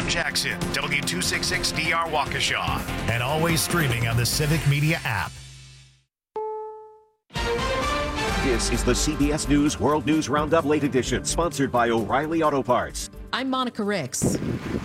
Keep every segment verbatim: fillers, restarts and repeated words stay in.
Jackson, W two sixty-six D R Waukesha, and always streaming on the Civic Media app. This is the C B S News World News Roundup Late Edition, sponsored by O'Reilly Auto Parts. I'm Monica Ricks.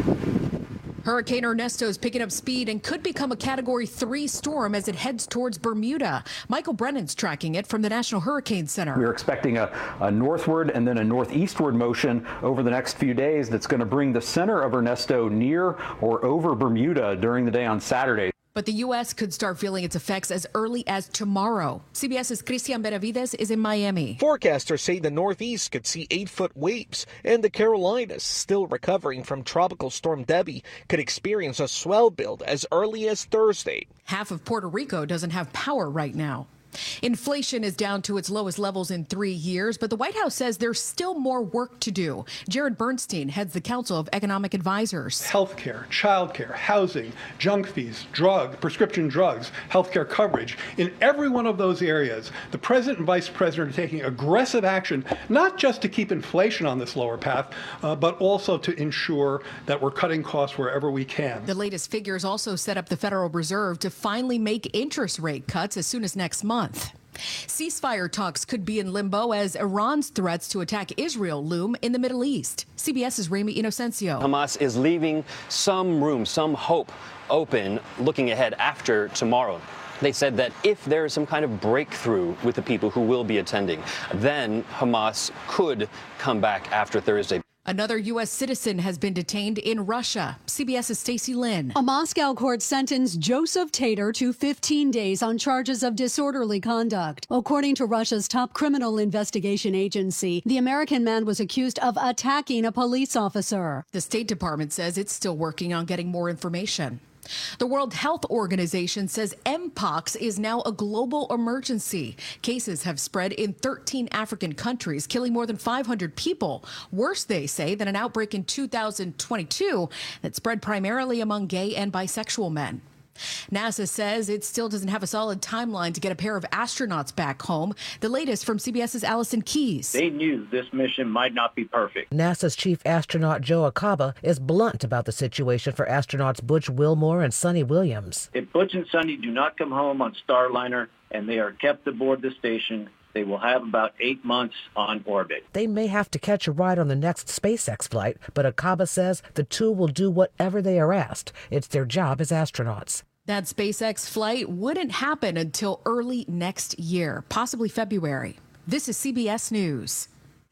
Hurricane Ernesto is picking up speed and could become a Category three storm as it heads towards Bermuda. Michael Brennan's tracking it from the National Hurricane Center. We're expecting a, a northward and then a northeastward motion over the next few days that's going to bring the center of Ernesto near or over Bermuda during the day on Saturday. But the U S could start feeling its effects as early as tomorrow. CBS's Christian Benavides is in Miami. Forecasters say the Northeast could see eight-foot waves, and the Carolinas, still recovering from Tropical Storm Debbie, could experience a swell build as early as Thursday. Half of Puerto Rico doesn't have power right now. Inflation is down to its lowest levels in three years, but the White House says there's still more work to do. Jared Bernstein heads the Council of Economic Advisors. Healthcare, childcare, housing, junk fees, drug, prescription drugs, healthcare coverage. In every one of those areas, the president and vice president are taking aggressive action, not just to keep inflation on this lower path, uh, but also to ensure that we're cutting costs wherever we can. The latest figures also set up the Federal Reserve to finally make interest rate cuts as soon as next month. Ceasefire talks could be in limbo as Iran's threats to attack Israel loom in the Middle East. CBS's Rami Inocencio. Hamas is leaving some room, some hope open looking ahead after tomorrow. They said that if there is some kind of breakthrough with the people who will be attending, then Hamas could come back after Thursday. Another U S citizen has been detained in Russia. CBS's Stacey Lynn. A Moscow court sentenced Joseph Tater to fifteen days on charges of disorderly conduct. According to Russia's top criminal investigation agency, the American man was accused of attacking a police officer. The State Department says it's still working on getting more information. The World Health Organization says Mpox is now a global emergency. Cases have spread in thirteen African countries, killing more than five hundred people. Worse, they say, than an outbreak in two thousand twenty-two that spread primarily among gay and bisexual men. NASA says it still doesn't have a solid timeline to get a pair of astronauts back home. The latest from CBS's Allison Keyes. They knew this mission might not be perfect. NASA's chief astronaut Joe Acaba is blunt about the situation for astronauts Butch Wilmore and Sonny Williams. If Butch and Sonny do not come home on Starliner and they are kept aboard the station, they will have about eight months on orbit. They may have to catch a ride on the next SpaceX flight, but Acaba says the two will do whatever they are asked. It's their job as astronauts. That SpaceX flight wouldn't happen until early next year, possibly February. This is C B S News.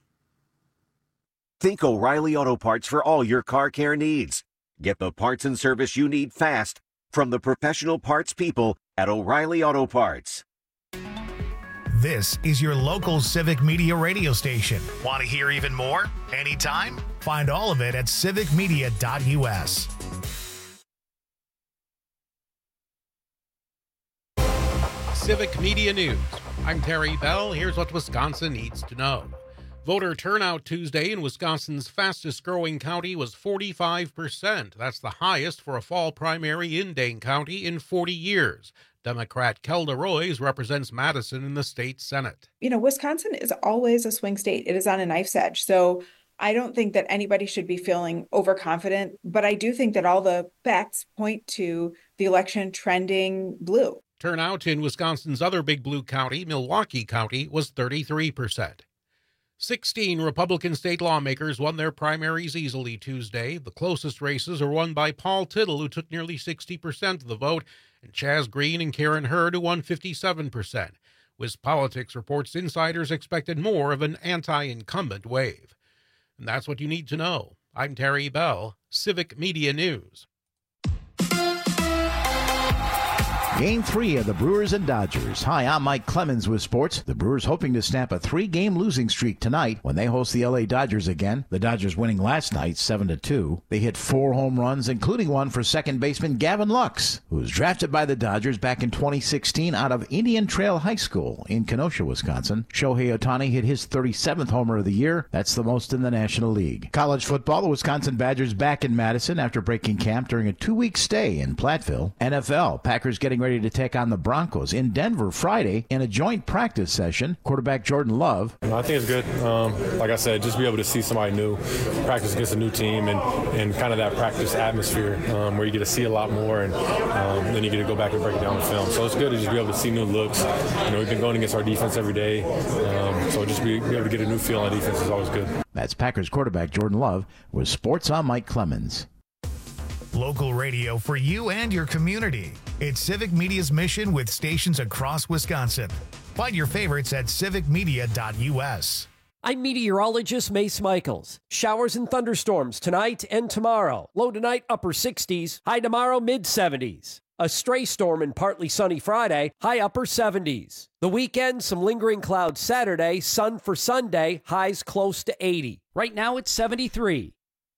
Think O'Reilly Auto Parts for all your car care needs. Get the parts and service you need fast from the professional parts people at O'Reilly Auto Parts. This is your local Civic Media radio station. Want to hear even more? Anytime? Find all of it at civic media dot U S. Civic Media News. I'm Terry Bell. Here's what Wisconsin needs to know. Voter turnout Tuesday in Wisconsin's fastest growing county was forty-five percent. That's the highest for a fall primary in Dane County in forty years. Democrat Kelda Roys represents Madison in the state Senate. You know, Wisconsin is always a swing state. It is on a knife's edge. So I don't think that anybody should be feeling overconfident, but I do think that all the facts point to the election trending blue. Turnout in Wisconsin's other big blue county, Milwaukee County, was thirty-three percent. sixteen Republican state lawmakers won their primaries easily Tuesday. The closest races are won by Paul Tittle, who took nearly sixty percent of the vote, and Chaz Green and Karen Hurd, who won fifty-seven percent. WisPolitics reports insiders expected more of an anti-incumbent wave. And that's what you need to know. I'm Terry Bell, Civic Media News. Game three of the Brewers and Dodgers. Hi, I'm Mike Clemens with sports. The Brewers hoping to snap a three-game losing streak tonight when they host the L A Dodgers again. The Dodgers winning last night seven to two. They hit four home runs, including one for second baseman Gavin Lux, who was drafted by the Dodgers back in twenty sixteen out of Indian Trail High School in Kenosha, Wisconsin. Shohei Ohtani hit his thirty-seventh homer of the year. That's the most in the National League. College football, the Wisconsin Badgers back in Madison after breaking camp during a two-week stay in Platteville. N F L, Packers getting ready ready to take on the Broncos in Denver Friday in a joint practice session. Quarterback Jordan Love. I think it's good. Um, like I said, just be able to see somebody new, practice against a new team, and, and kind of that practice atmosphere um, where you get to see a lot more, and um, then you get to go back and break it down the film. So it's good to just be able to see new looks. You know, we've been going against our defense every day, um, so just be, be able to get a new feel on defense is always good. That's Packers quarterback Jordan Love with Sports on Mike Clemens. Local radio for you and your community. It's Civic Media's mission with stations across Wisconsin. Find your favorites at civic media dot u s. I'm meteorologist Mace Michaels. Showers and thunderstorms tonight and tomorrow. Low tonight, upper sixties. High tomorrow, mid seventies. A stray storm and partly sunny Friday, high upper seventies. The weekend, some lingering clouds Saturday, sun for Sunday, highs close to eighty. Right now, it's seventy-three.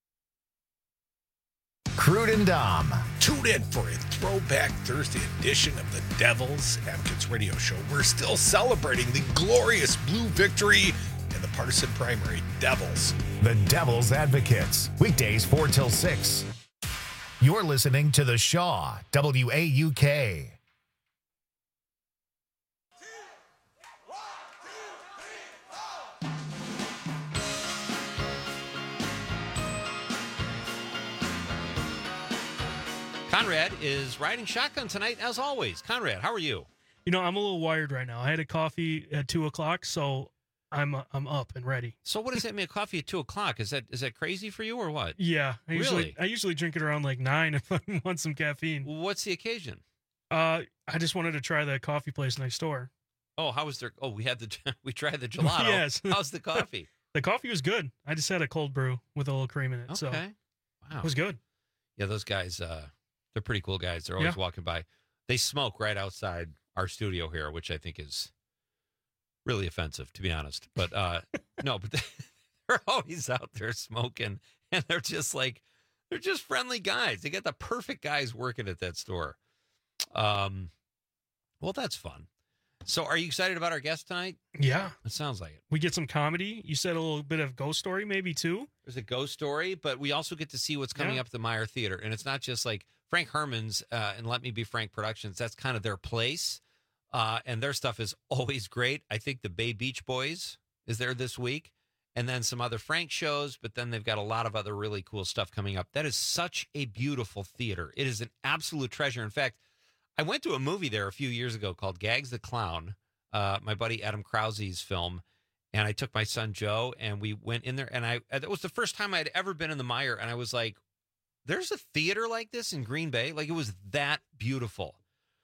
Crude and Dom. Tune in for a Throwback Thursday edition of the Devils Advocates Radio Show. We're still celebrating the glorious blue victory in the partisan primary. Devils. The Devils Advocates. Weekdays four till six. You're listening to The Shaw, W A U K. Conrad is riding shotgun tonight, as always. Conrad, how are you? You know, I'm a little wired right now. I had a coffee at two o'clock, so I'm uh, I'm up and ready. So what does that mean? Coffee at two o'clock? Is that is that crazy for you or what? Yeah, I usually Really? I usually drink it around like nine if I want some caffeine. What's the occasion? Uh, I just wanted to try the coffee place next door. Oh, how was there? Oh, we had the we tried the gelato. Yes. How's the coffee? The coffee was good. I just had a cold brew with a little cream in it. So Okay. Wow. it was good. Yeah, those guys, uh, they're pretty cool guys. They're always Yeah. walking by. They smoke right outside our studio here, which I think is really offensive, to be honest. But uh, no, but they, they're always out there smoking, and they're just like, they're just friendly guys. They got the perfect guys working at that store. Um, well, that's fun. So are you excited about our guest tonight? Yeah. It sounds like it. We get some comedy. You said a little bit of ghost story maybe too. There's a ghost story, but we also get to see what's coming Yeah. up at the Meyer Theater. And it's not just like Frank Herman's uh, and Let Me Be Frank Productions. That's kind of their place. Uh, and their stuff is always great. I think the Bay Beach Boys is there this week. And then some other Frank shows, but then they've got a lot of other really cool stuff coming up. That is such a beautiful theater. It is an absolute treasure. In fact, I went to a movie there a few years ago called Gags the Clown, uh, my buddy Adam Krause's film. And I took my son Joe, and we went in there. And I that was the first time I had ever been in the Meyer. And I was like, there's a theater like this in Green Bay? Like, it was that beautiful.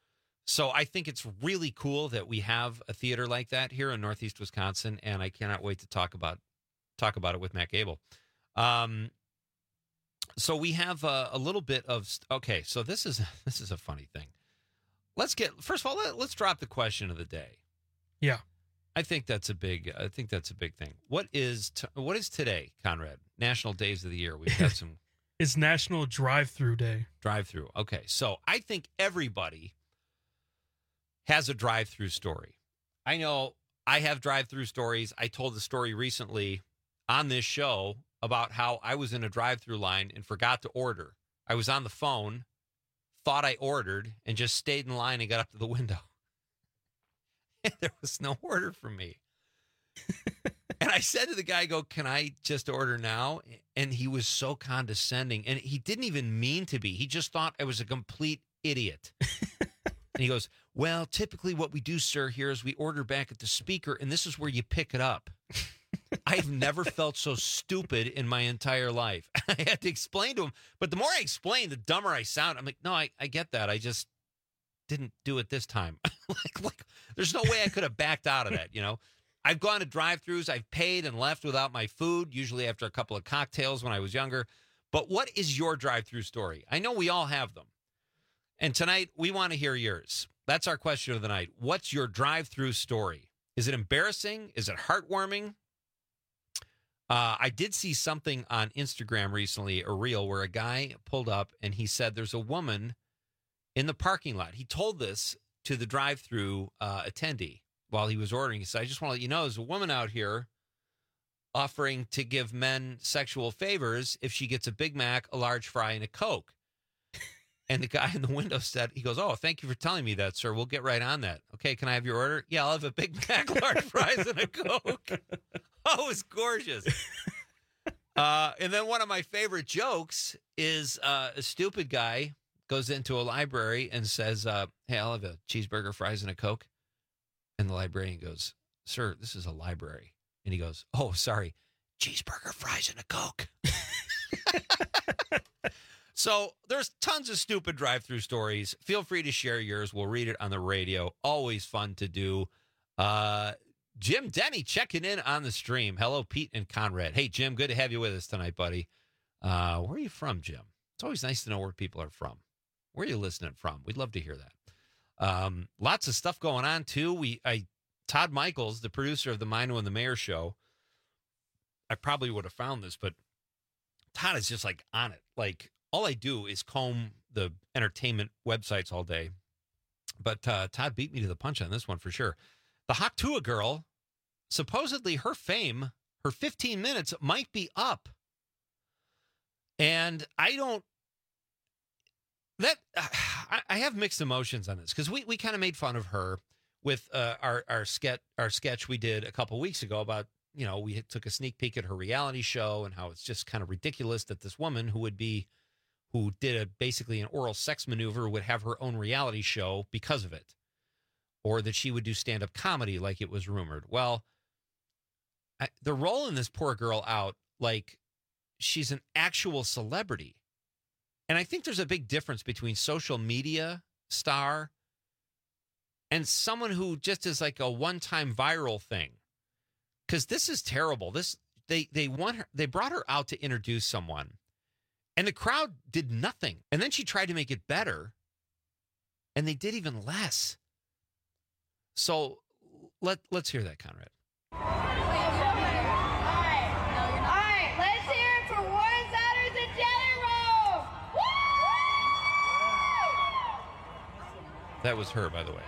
So I think it's really cool that we have a theater like that here in Northeast Wisconsin. And I cannot wait to talk about talk about it with Matt Gable. Um, so we have a, a little bit of, okay, so this is this is a funny thing. Let's get, first of all, let, let's drop the question of the day. Yeah. I think that's a big, I think that's a big thing. What is, t- what is today, Conrad? National Days of the Year. We've got some It's National Drive-Through Day. drive-through. Okay. So I think everybody has a drive-through story. I know I have drive-through stories. I told the story recently on this show about how I was in a drive-through line and forgot to order. I was on the phone, thought I ordered, and just stayed in line and got up to the window. And there was no order for me. And I said to the guy, I go, can I just order now? And he was so condescending. And he didn't even mean to be. He just thought I was a complete idiot. And he goes, well, typically what we do, sir, here is we order back at the speaker, and this is where you pick it up. I've never felt so stupid in my entire life. I had to explain to him. But the more I explained, the dumber I sound. I'm like, no, I, I get that. I just didn't do it this time. like, like, there's no way I could have backed out of that, you know? I've gone to drive-thrus. I've paid and left without my food, usually after a couple of cocktails when I was younger. But what is your drive-thru story? I know we all have them. And tonight, we want to hear yours. That's our question of the night. What's your drive-thru story? Is it embarrassing? Is it heartwarming? Uh, I did see something on Instagram recently, a reel, where a guy pulled up and he said there's a woman in the parking lot. He told this to the drive-thru uh, attendee while he was ordering. He said, I just want to let you know, there's a woman out here offering to give men sexual favors if she gets a Big Mac, a large fry, and a Coke. And the guy in the window said, he goes, "Oh, thank you for telling me that, sir. We'll get right on that. Okay, can I have your order?" "Yeah, I'll have a Big Mac, large fries, and a Coke." Oh, it was gorgeous. Uh, and then one of my favorite jokes is uh, a stupid guy goes into a library and says, uh, "Hey, I'll have a cheeseburger, fries, and a Coke." And the librarian goes, "Sir, this is a library." And he goes, "Oh, sorry, cheeseburger, fries, and a Coke." So there's tons of stupid drive-through stories. Feel free to share yours. We'll read it on the radio. Always fun to do. Uh, Jim Denny checking in on the stream. Hello, Pete and Conrad. Hey, Jim, good to have you with us tonight, buddy. Uh, where are you from, Jim? It's always nice to know where people are from. Where are you listening from? We'd love to hear that. Um, lots of stuff going on, too. We, I, Todd Michaels, the producer of the Mino and the Mayor show, I probably would have found this, but Todd is just like on it. Like, all I do is comb the entertainment websites all day. But uh, Todd beat me to the punch on this one for sure. The Haktua girl, supposedly her fame, her fifteen minutes might be up. And I don't, that, I, I have mixed emotions on this because we, we kind of made fun of her with uh, our, our, sketch, our sketch we did a couple weeks ago about, you know, we took a sneak peek at her reality show and how it's just kind of ridiculous that this woman who would be, who did a basically an oral sex maneuver would have her own reality show because of it, or that she would do stand-up comedy like it was rumored. Well, I, they're rolling this poor girl out like she's an actual celebrity. And I think there's a big difference between social media star and someone who just is like a one-time viral thing. Because this is terrible. This they they want her, they brought her out to introduce someone. And the crowd did nothing. And then she tried to make it better. And they did even less. So let, let's hear that, Conrad. All right, let's hear it for Warren Saunders and Janet Rose. Woo! That was her, by the way.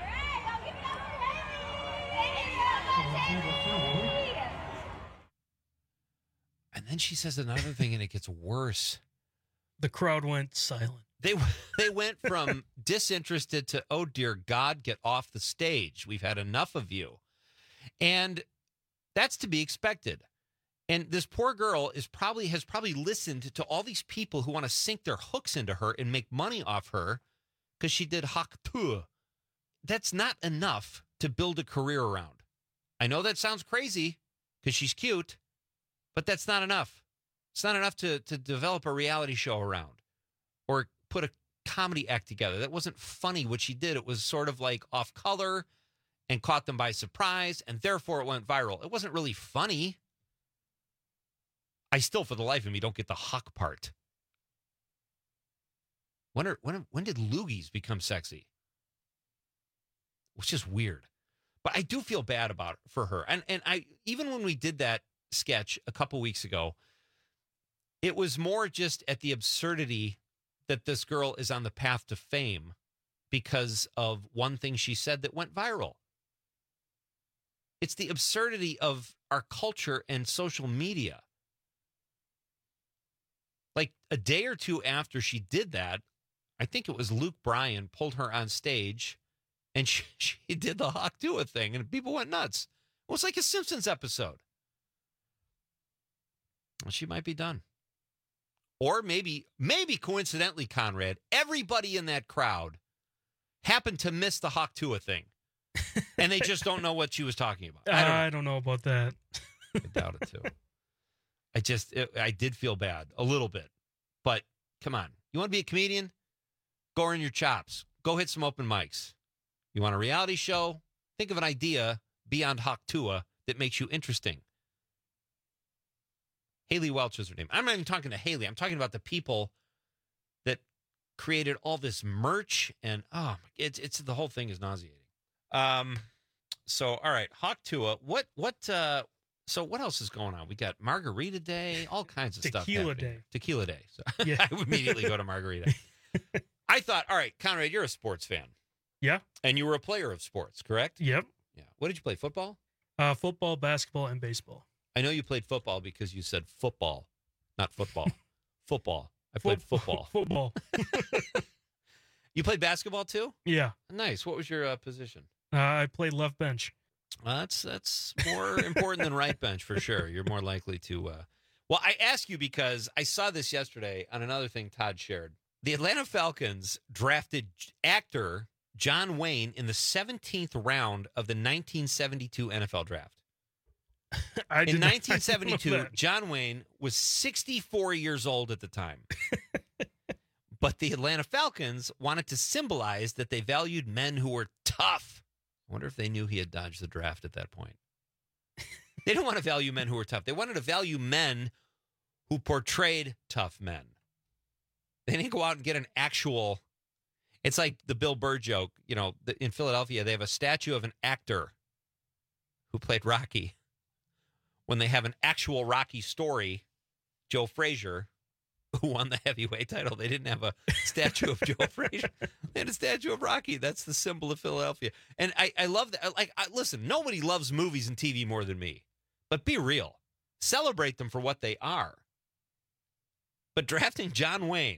And then she says another thing, and it gets worse. The crowd went silent. They they went from disinterested to, "Oh, dear God, get off the stage. We've had enough of you." And that's to be expected. And this poor girl is probably has probably listened to all these people who want to sink their hooks into her and make money off her because she did Haktua. That's not enough to build a career around. I know that sounds crazy because she's cute, but that's not enough. It's not enough to, to develop a reality show around or put a comedy act together. That wasn't funny what she did. It was sort of like off color and caught them by surprise, and therefore it went viral. It wasn't really funny. I still, for the life of me, don't get the Huck part. When are, when when did loogies become sexy? It's just weird. But I do feel bad about for her. And and I even when we did that sketch a couple weeks ago, it was more just at the absurdity that this girl is on the path to fame because of one thing she said that went viral. It's the absurdity of our culture and social media. Like a day or two after she did that, I think it was Luke Bryan pulled her on stage and she, she did the Haktua thing and people went nuts. It was like a Simpsons episode. Well, she might be done. Or maybe, maybe coincidentally, Conrad, everybody in that crowd happened to miss the Haktua thing. And they just don't know what she was talking about. I don't know, I don't know about that. I doubt it, too. I just, it, I did feel bad a little bit. But come on. You want to be a comedian? Go earn your chops. Go hit some open mics. You want a reality show? Think of an idea beyond Haktua that makes you interesting. Haley Welch is her name. I'm not even talking to Haley. I'm talking about the people that created all this merch and oh, it's it's the whole thing is nauseating. Um, so all right, Haktua. What what? Uh, so what else is going on? We got Margarita Day, all kinds of stuff. Tequila happening. Day. Tequila Day. So Yeah. I would immediately go to Margarita. I thought, all right, Conrad, you're a sports fan. Yeah. And you were a player of sports, correct? Yep. Yeah. What did you play? Football? Uh, football, basketball, and baseball. I know you played football because you said football, not football. Football. I played football. Football. You played basketball too? Yeah. Nice. What was your uh, position? Uh, I played left bench. Well, that's that's more important than right bench for sure. You're more likely to. Uh... Well, I ask you because I saw this yesterday on another thing Todd shared. The Atlanta Falcons drafted actor John Wayne in the seventeenth round of the nineteen seventy-two N F L draft. I in did not- nineteen seventy-two, I know that. John Wayne was sixty-four years old at the time. But the Atlanta Falcons wanted to symbolize that they valued men who were tough. I wonder if they knew he had dodged the draft at that point. They didn't want to value men who were tough. They wanted to value men who portrayed tough men. They didn't go out and get an actual... It's like the Bill Burr joke. You know, in Philadelphia, they have a statue of an actor who played Rocky. When they have an actual Rocky story, Joe Frazier, who won the heavyweight title, they didn't have a statue of Joe Frazier. They had a statue of Rocky. That's the symbol of Philadelphia. And I, I love that. Like, I, listen, nobody loves movies and T V more than me. But be real. Celebrate them for what they are. But drafting John Wayne,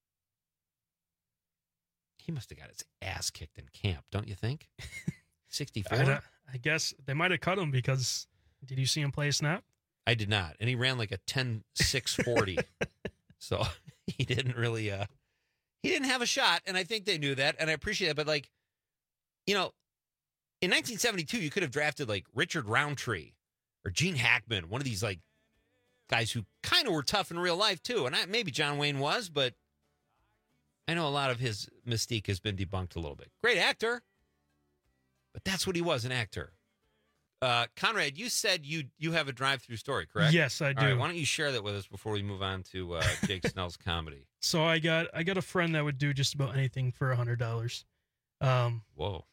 he must have got his ass kicked in camp, don't you think? sixty-four? I, don't- I guess they might have cut him because did you see him play a snap? I did not. And he ran like a ten six forty. So he didn't really, uh, he didn't have a shot. And I think they knew that. And I appreciate it. But like, you know, in nineteen seventy-two, you could have drafted like Richard Roundtree or Gene Hackman, one of these like guys who kind of were tough in real life too. And I, maybe John Wayne was, but I know a lot of his mystique has been debunked a little bit. Great actor, but that's what he was, an actor. Uh, Conrad, you said you you have a drive-through story, correct? Yes, I All do. right, why don't you share that with us before we move on to uh, Jake Snell's comedy? So I got I got a friend that would do just about anything for a hundred dollars. Um, Whoa.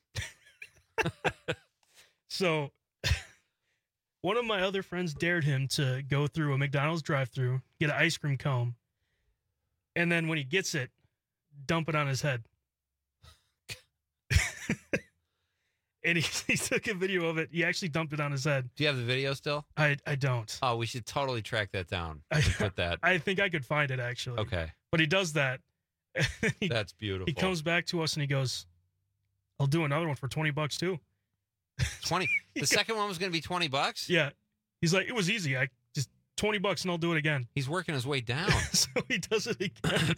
So one of my other friends dared him to go through a McDonald's drive-through, get an ice cream cone, and then when he gets it, dump it on his head. And he, he took a video of it. He actually dumped it on his head. Do you have the video still? I I don't. Oh, we should totally track that down I, and put that. I think I could find it, actually. Okay. But he does that. He- That's beautiful. He comes back to us and he goes, I'll do another one for twenty bucks too. twenty. The second one was going to be twenty bucks? Yeah. He's like, it was easy. I just twenty bucks and I'll do it again. He's working his way down. So he does it again.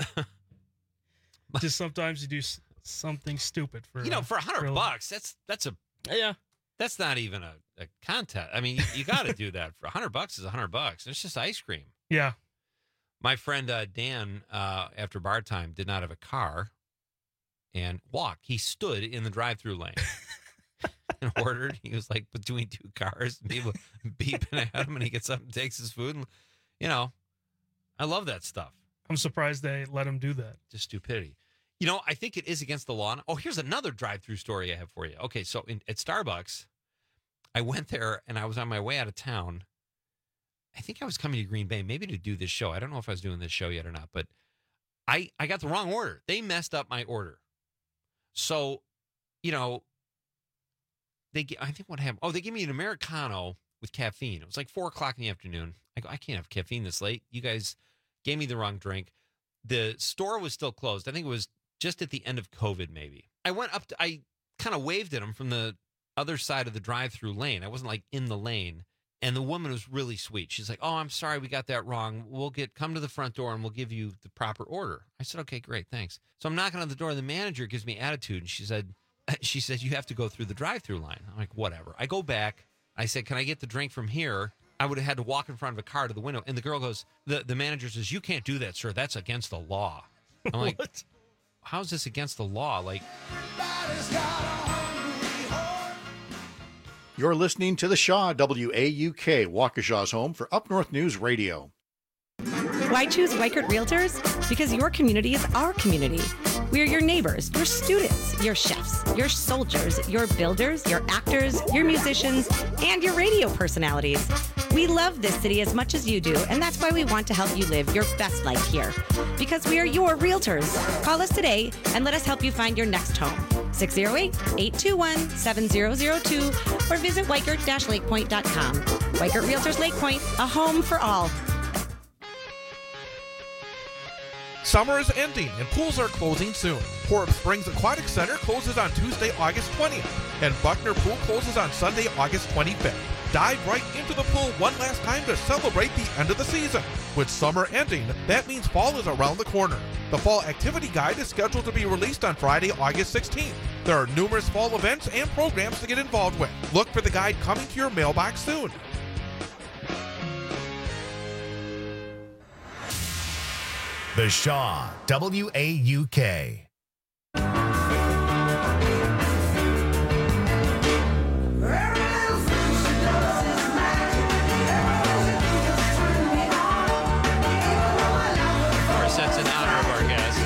Just sometimes you do s- something stupid for You know, uh, for a for hundred a- bucks, that's that's a yeah. That's not even a, a contest. I mean, you, you got to do that. For a hundred bucks is a hundred bucks. It's just ice cream. Yeah. My friend uh, Dan, uh, after bar time, did not have a car and walked. He stood in the drive-through lane and ordered. He was like between two cars, people beeping at him, and he gets up and takes his food. And you know, I love that stuff. I'm surprised they let him do that. Just stupidity. You know, I think it is against the law. Oh, here's another drive-through story I have for you. Okay, so in, at Starbucks, I went there and I was on my way out of town. I think I was coming to Green Bay, maybe to do this show. I don't know if I was doing this show yet or not, but I, I got the wrong order. They messed up my order. So, you know, they gi- I think what happened, oh, they gave me an Americano with caffeine. It was like four o'clock in the afternoon. I go, I can't have caffeine this late. You guys gave me the wrong drink. The store was still closed. I think it was just at the end of COVID, maybe. I went up to, I kind of waved at him from the other side of the drive-through lane. I wasn't like in the lane. And the woman was really sweet. She's like, oh, I'm sorry, we got that wrong. We'll get, come to the front door and we'll give you the proper order. I said, okay, great, thanks. So I'm knocking on the door and the manager gives me attitude. And she said, she said, you have to go through the drive-through line. I'm like, whatever. I go back. I said, can I get the drink from here? I would have had to walk in front of a car to the window. And the girl goes, the, the manager says, you can't do that, sir. That's against the law. I'm like, how's this against the law? Like, You're listening to the Shaw, W A U K, Waukesha's home for Up North News Radio. Why choose Weichert Realtors? Because your community is our community. We are your neighbors, your students, your chefs, your soldiers, your builders, your actors, your musicians, and your radio personalities. We love this city as much as you do, and that's why we want to help you live your best life here. Because we are your realtors. Call us today and let us help you find your next home. six oh eight, eight two one, seven oh oh two or visit weichert dash lakepoint dot com. Weichert Realtors Lake Point, a home for all. Summer is ending and pools are closing soon. Horeb Springs Aquatic Center closes on Tuesday, August twentieth, and Buckner Pool closes on Sunday, August twenty-fifth. Dive right into the pool one last time to celebrate the end of the season. With summer ending, that means fall is around the corner. The Fall Activity Guide is scheduled to be released on Friday, August sixteenth. There are numerous fall events and programs to get involved with. Look for the guide coming to your mailbox soon. The Shaw, W A U K. That's in honor of our guest,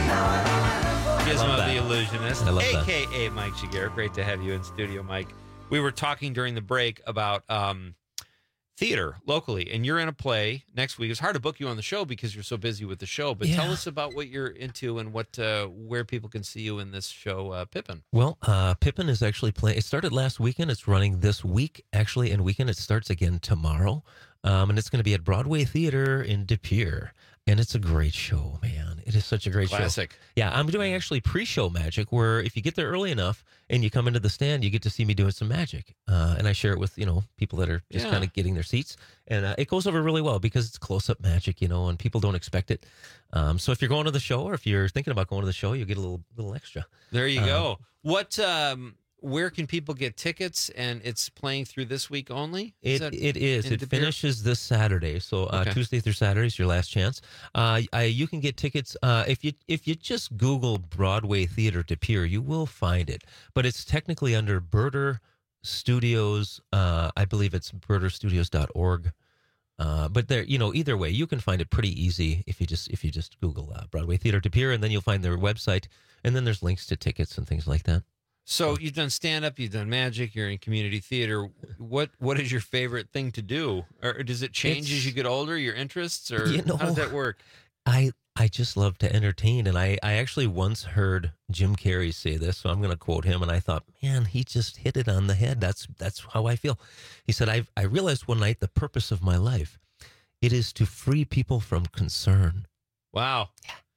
Gizmo the Illusionist, I love a that. k a. Mike Shigeru. Great to have you in studio, Mike. We were talking during the break about um, theater locally, and you're in a play next week. It's hard to book you on the show because you're so busy with the show, but Yeah. tell us about what you're into and what uh, where people can see you in this show, uh, Pippin. Well, uh, Pippin is actually playing. It started last weekend. It's running this week, actually, and weekend. It starts again tomorrow, um, and it's going to be at Broadway Theater in De Pere. And it's a great show, man. It is such a great Classic. show. Yeah, I'm doing actually pre-show magic where if you get there early enough and you come into the stand, you get to see me doing some magic. Uh, and I share it with, you know, people that are just Yeah. kind of getting their seats. And uh, it goes over really well because it's close-up magic, you know, and people don't expect it. Um, so if you're going to the show or if you're thinking about going to the show, you get a little little extra. There you Uh, go. What? Um, where can people get tickets? And it's playing through this week only. It that it is. in It De Pere? finishes this Saturday, so uh, Okay. Tuesday through Saturday is your last chance. Uh, I, you can get tickets uh, if you if you just Google Broadway Theater De Pere, you will find it. But it's technically under Birder Studios. Uh, I believe it's birder studios dot org. Uh, but there, you know, either way, you can find it pretty easy if you just if you just Google uh, Broadway Theater De Pere, and then you'll find their website, and then there's links to tickets and things like that. So you've done stand up, you've done magic, you're in community theater. What what is your favorite thing to do? Or does it change It's- as you get older, your interests, or You know, how does that work? I I just love to entertain, and I, I actually once heard Jim Carrey say this, so I'm going to quote him, and I thought, man, he just hit it on the head. That's that's how I feel. He said, I I realized one night the purpose of my life, it is to free people from concern. Wow.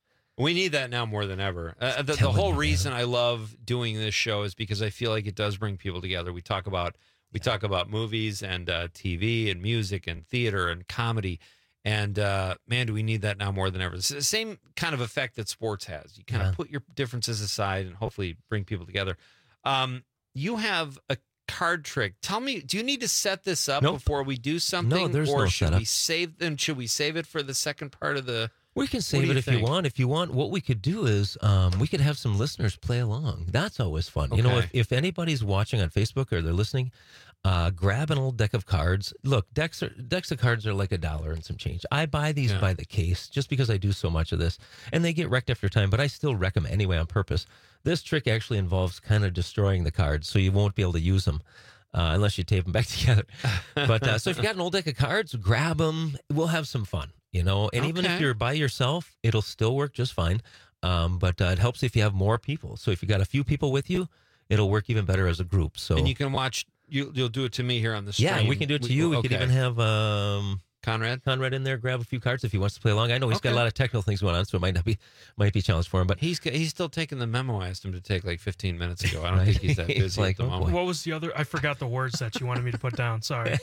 We need that now more than ever. Uh, the, the telling whole you, reason I love doing this show is because I feel like it does bring people together. We talk about we talk about movies and uh, T V and music and theater and comedy. And uh, man, do we need that now more than ever. It's the same kind of effect that sports has. You kind Yeah. of put your differences aside and hopefully bring people together. Um, you have a card trick. Tell me, do you need to set this up Nope. before we do something? No, there's or no should setup. we save them? Should we save it for the second part of the We can What save do it you if think? you want. If you want, what we could do is um, we could have some listeners play along. That's always fun. You know, Okay. if, if anybody's watching on Facebook or they're listening, uh, grab an old deck of cards. Look, decks are, decks of cards are like a dollar and some change. I buy these Yeah. by the case just because I do so much of this, and they get wrecked after time, but I still wreck them anyway on purpose. This trick actually involves kind of destroying the cards, so you won't be able to use them. Uh, unless you tape them back together. But uh, so if you got an old deck of cards, grab them. We'll have some fun, you know. And even if Okay. you're by yourself, it'll still work just fine. Um, but uh, it helps if you have more people. So if you got a few people with you, it'll work even better as a group. So And you can watch. You, you'll do it to me here on the stream. yeah, we can do it to you. We could okay. even have um, Conrad. Conrad in there, grab a few cards if he wants to play along. I know he's got Okay. a lot of technical things going on, so it might not be might be a challenge for him. But He's he's still taking the memo I asked him to take like fifteen minutes ago. I don't Right. think he's that He's busy like, at the oh, boy. moment. What was the other? I forgot the words that you wanted me to put down. Sorry.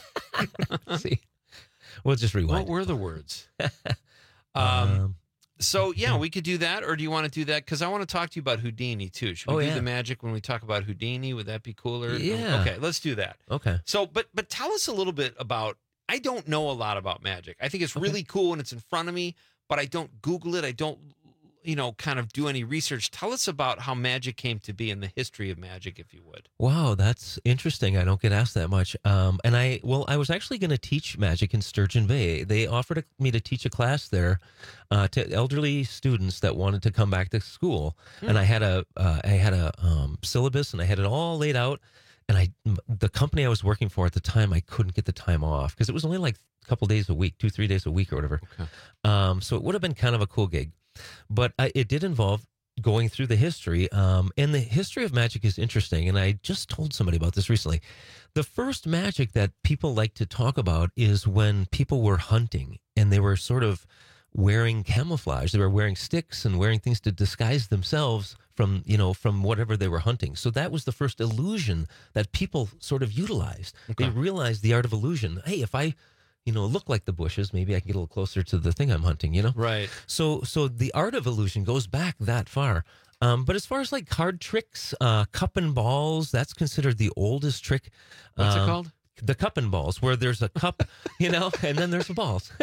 see, we'll just rewind. What were the words? um, Um, so yeah, we could do that, or do you want to do that? Because I want to talk to you about Houdini too. Should we Oh, do yeah. the magic when we talk about Houdini? Would that be cooler? Yeah. Okay, let's do that. okay. So, but but tell us a little bit about. I don't know a lot about magic. I think it's really cool when it's in front of me, but I don't Google it. I don't, you know, kind of do any research. Tell us about how magic came to be and the history of magic, if you would. Wow, that's interesting. I don't get asked that much. Um, and I, well, I was actually going to teach magic in Sturgeon Bay. They offered me to teach a class there uh, to elderly students that wanted to come back to school. And I had a, uh, I had a um, syllabus, and I had it all laid out. And I, the company I was working for at the time, I couldn't get the time off because it was only like a couple days a week, two, three days a week or whatever. Okay. Um, so it would have been kind of a cool gig. But I, it did involve going through the history. Um, and the history of magic is interesting. And I just told somebody about this recently. The first magic that people like to talk about is when people were hunting and they were sort of wearing camouflage. They were wearing sticks and wearing things to disguise themselves from, you know, from whatever they were hunting. So that was the first illusion that people sort of utilized. Okay. They realized the art of illusion. Hey, if I, you know, look like the bushes, maybe I can get a little closer to the thing I'm hunting, you know? Right. So, so the art of illusion goes back that far. Um, but as far as like card tricks, uh, cup and balls, that's considered the oldest trick. What's Um, it called? The cup and balls, where there's a cup, you know, and then there's the balls.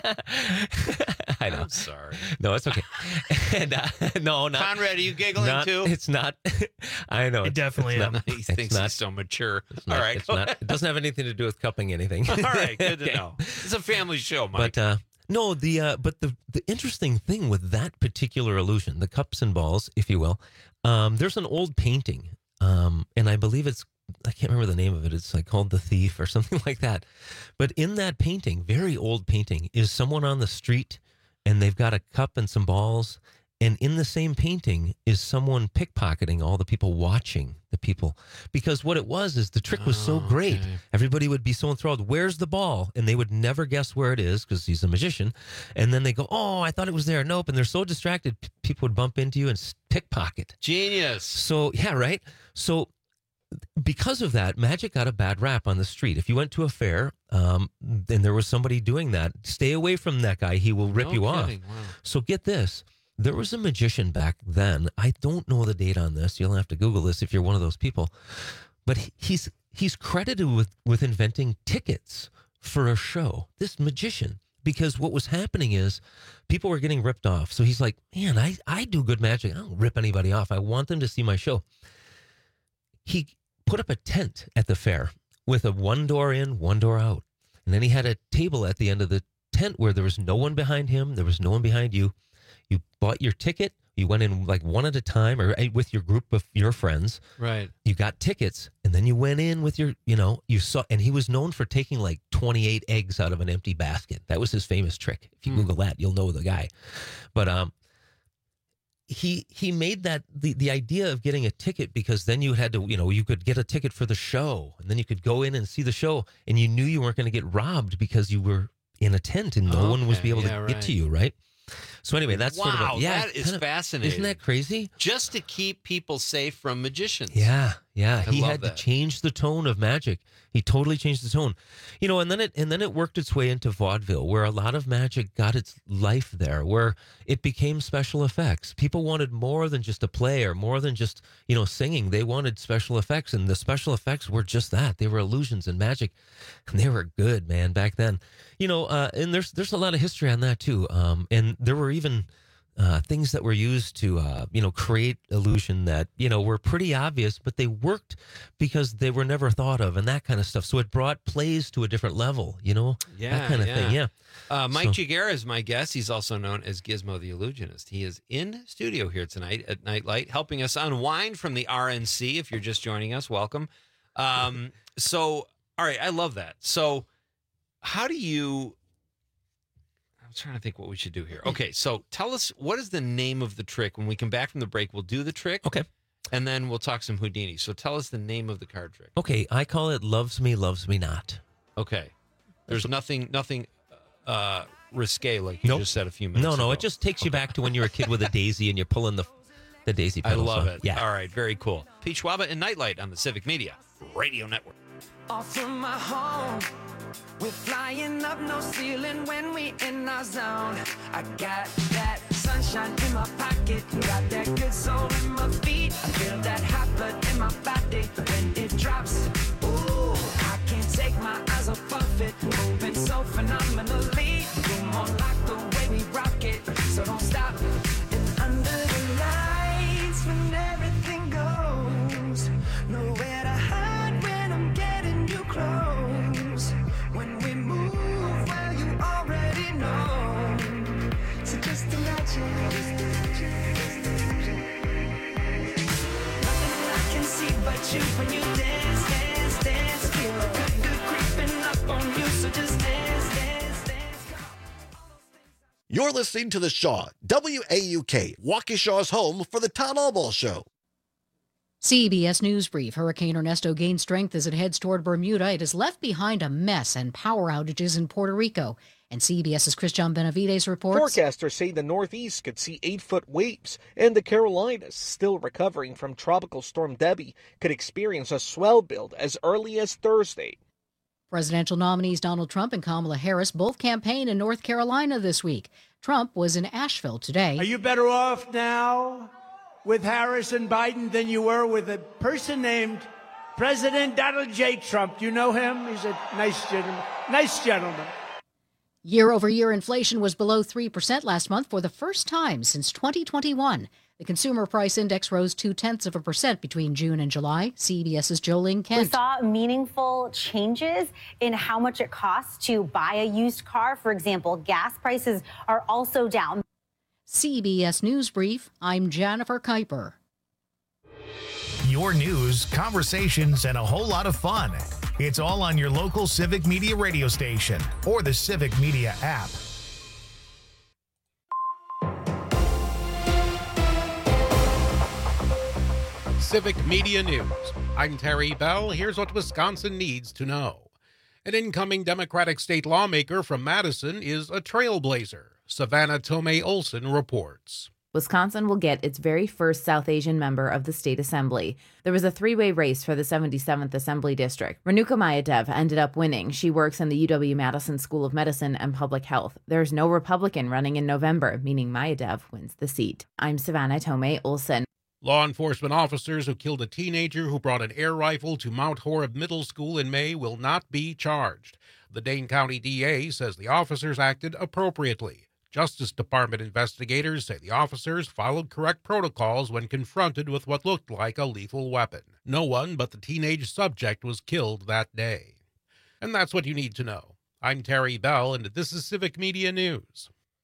I know. I'm sorry. No, it's okay. And, uh, no, not Conrad, are you giggling not, too? It's not. I know. It definitely it's am. not, He it's thinks not, he's so mature. it's not, All right. It's not, it doesn't have anything to do with cupping anything. All right. Good to Okay. know. It's a family show, Mike. But uh, no, the uh, but the the interesting thing with that particular illusion, the cups and balls, if you will, um, there's an old painting, um, and I believe it's I can't remember the name of it. It's like called The Thief or something like that. But in that painting, very old painting, is someone on the street, and they've got a cup and some balls. And in the same painting is someone pickpocketing all the people watching the people. Because what it was is the trick was so Oh, great. okay. Everybody would be so enthralled. Where's the ball? And they would never guess where it is because he's a magician. And then they go, oh, I thought it was there. Nope. And they're so distracted, p- people would bump into you and s- pickpocket. Genius. So, yeah, right? So because of that, magic got a bad rap on the street. If you went to a fair um, and there was somebody doing that, stay away from that guy. He will rip No you kidding. off. Wow. So get this. There was a magician back then. I don't know the date on this. You'll have to Google this if you're one of those people. But he- he's he's credited with, with inventing tickets for a show, this magician. Because what was happening is people were getting ripped off. So he's like, man, I, I do good magic. I don't rip anybody off. I want them to see my show. He put up a tent at the fair with a one door in, one door out. And then he had a table at the end of the tent where there was no one behind him. There was no one behind you. You bought your ticket. You went in like one at a time or with your group of your friends. Right. You got tickets and then you went in with your, you know, you saw, and he was known for taking like twenty-eight eggs out of an empty basket. That was his famous trick. If you Hmm. Google that, you'll know the guy. But, um, he he made that the, the idea of getting a ticket because then you had to, you know, you could get a ticket for the show and then you could go in and see the show and you knew you weren't going to get robbed because you were in a tent and no one was Okay, be able yeah, to right. get to you, right? So anyway, that's wow, sort of a, yeah, that is kind of- fascinating. Isn't that crazy? Just to keep people safe from magicians. Yeah, yeah. I he love had that. to change the tone of magic. He totally changed the tone. You know, and then it and then it worked its way into vaudeville, where a lot of magic got its life there, where it became special effects. People wanted more than just a play or more than just, you know, singing. They wanted special effects, and the special effects were just that. They were illusions and magic, and they were good, man, back then. You know, uh, and there's there's a lot of history on that too. Um, and there were even Uh, things that were used to, uh, you know, create illusion that, you know, were pretty obvious, but they worked because they were never thought of and that kind of stuff. So it brought plays to a different level, you know, Yeah, that kind of thing. Yeah. Uh, Mike So- Jagera is my guest. He's also known as Gizmo the Illusionist. He is in studio here tonight at Nightlight, helping us unwind from the R N C. If you're just joining us, welcome. Um, so, all right, I love that. So, how do you? I'm trying to think what we should do here. Okay, so tell us what is the name of the trick. When we come back from the break, we'll do the trick. Okay. And then we'll talk some Houdini. So tell us the name of the card trick. Okay. I call it Loves Me, Loves Me Not. Okay. There's nothing, nothing uh, risque like you Nope. just said a few minutes No, ago. no. It just takes you back to when you were a kid with a daisy and you're pulling the the daisy I pedals love on. it. Yeah. All right, very cool. Pete Schwaba and Nightlight on the Civic Media Radio Network. Off from my home, we're flying up no ceiling when we in our zone. I got that sunshine in my pocket, got that good soul in my feet. I feel that hot blood in my body when it drops. Ooh, I can't take my eyes off of it, moving so phenomenally. You're more like the way we rock it, so don't stop. And under the lights when everything goes, nowhere to hide when I'm getting you close. When we move, well, you already know. So just imagine. Nothing I can see but you when you dance, dance, dance. Feel good, good creeping up on you. So just dance, dance, dance. You're listening to The Shaw, W A U K, Waukesha's home for the Tom Albaugh Show. C B S News Brief. Hurricane Ernesto gains strength as it heads toward Bermuda. It has left behind a mess and power outages in Puerto Rico. And CBS's Christian Benavides reports. Forecasters say the Northeast could see eight-foot waves, and the Carolinas, still recovering from Tropical Storm Debbie, could experience a swell build as early as Thursday. Presidential nominees Donald Trump and Kamala Harris both campaign in North Carolina this week. Trump was in Asheville today. Are you better off now with Harris and Biden than you were with a person named President Donald J. Trump? Do you know him? He's a nice gentleman. Nice gentleman. Year-over-year inflation was below three percent last month for the first time since twenty twenty-one. The Consumer Price Index rose two-tenths of a percent between June and July. CBS's Jolene Kent. We saw meaningful changes in how much it costs to buy a used car. For example, gas prices are also down. C B S News Brief, I'm Jennifer Kuiper. Your news, conversations, and a whole lot of fun. It's all on your local Civic Media radio station or the Civic Media app. Civic Media News. I'm Terry Bell. Here's what Wisconsin needs to know. An incoming Democratic state lawmaker from Madison is a trailblazer. Savannah Tomei Olson reports. Wisconsin will get its very first South Asian member of the state assembly. There was a three-way race for the seventy-seventh Assembly District. Renuka Mayadev ended up winning. She works in the U W-Madison School of Medicine and Public Health. There's no Republican running in November, meaning Mayadev wins the seat. I'm Savannah Tomei Olson. Law enforcement officers who killed a teenager who brought an air rifle to Mount Horeb Middle School in May will not be charged. The Dane County D A says the officers acted appropriately. Justice Department investigators say the officers followed correct protocols when confronted with what looked like a lethal weapon. No one but the teenage subject was killed that day. And that's what you need to know. I'm Terry Bell, and this is Civic Media News.